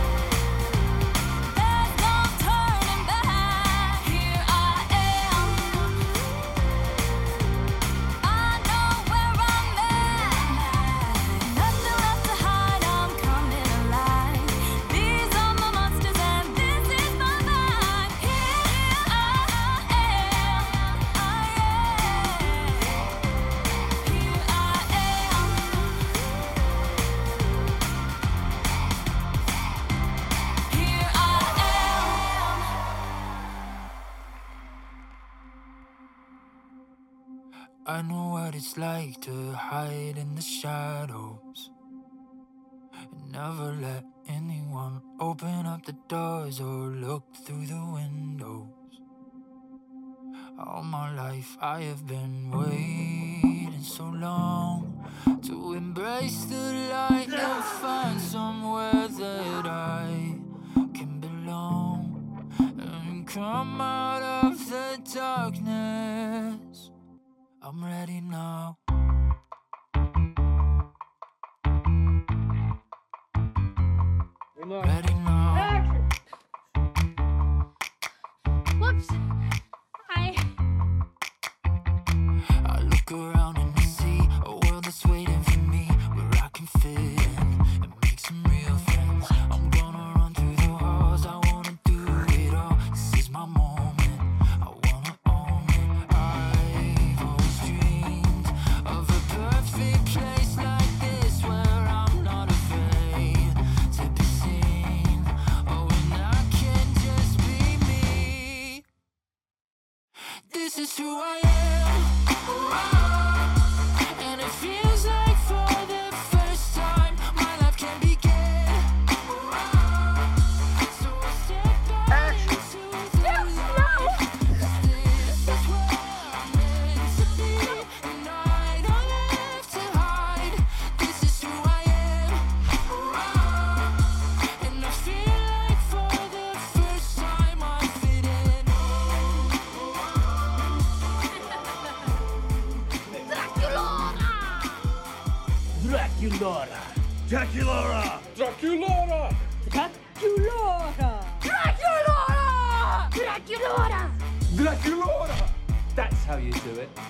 I know what it's like to hide in the shadows and never let anyone open up the doors or look through the windows. All my life I have been waiting so long to embrace the light and find somewhere that I can belong and come out of the darkness. I'm ready now. Ready now. Whoops. I look around and I see a world that's waiting for me, where I can fit in and make some real friends. I'm gonna run through the halls, I wanna do it all. This is my moment, I wanna own it. I've always dreamed of a perfect place like this, where I'm not afraid to be seen. Oh, and I can just be me. This is who I am. And it feels like for the first time my life can begin. So I step back into the light. This is where I'm meant to be, and I don't have to hide. This is who I am. And I feel like for the first time I fit in. Draculaura! Draculaura! Draculaura! Draculaura! Draculaura! Draculaura! That's how you do it.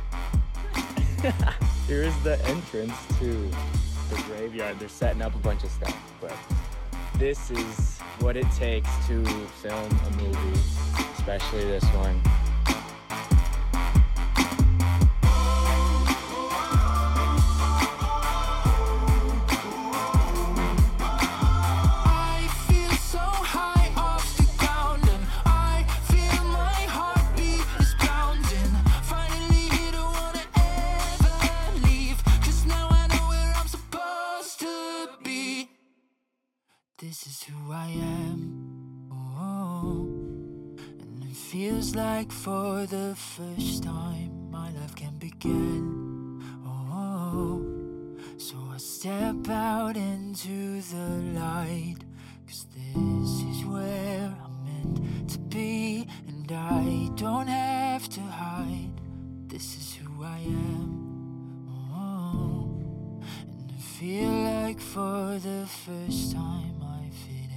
Here's the entrance to the graveyard. They're setting up a bunch of stuff, but this is what it takes to film a movie, especially this one. this is who I am. Oh, and it feels like for the first time my life can begin. Oh, so I step out into the light, 'cause this is where I'm meant to be, and I don't have to hide. This is who I am. Oh, and I feel like for the first time I fit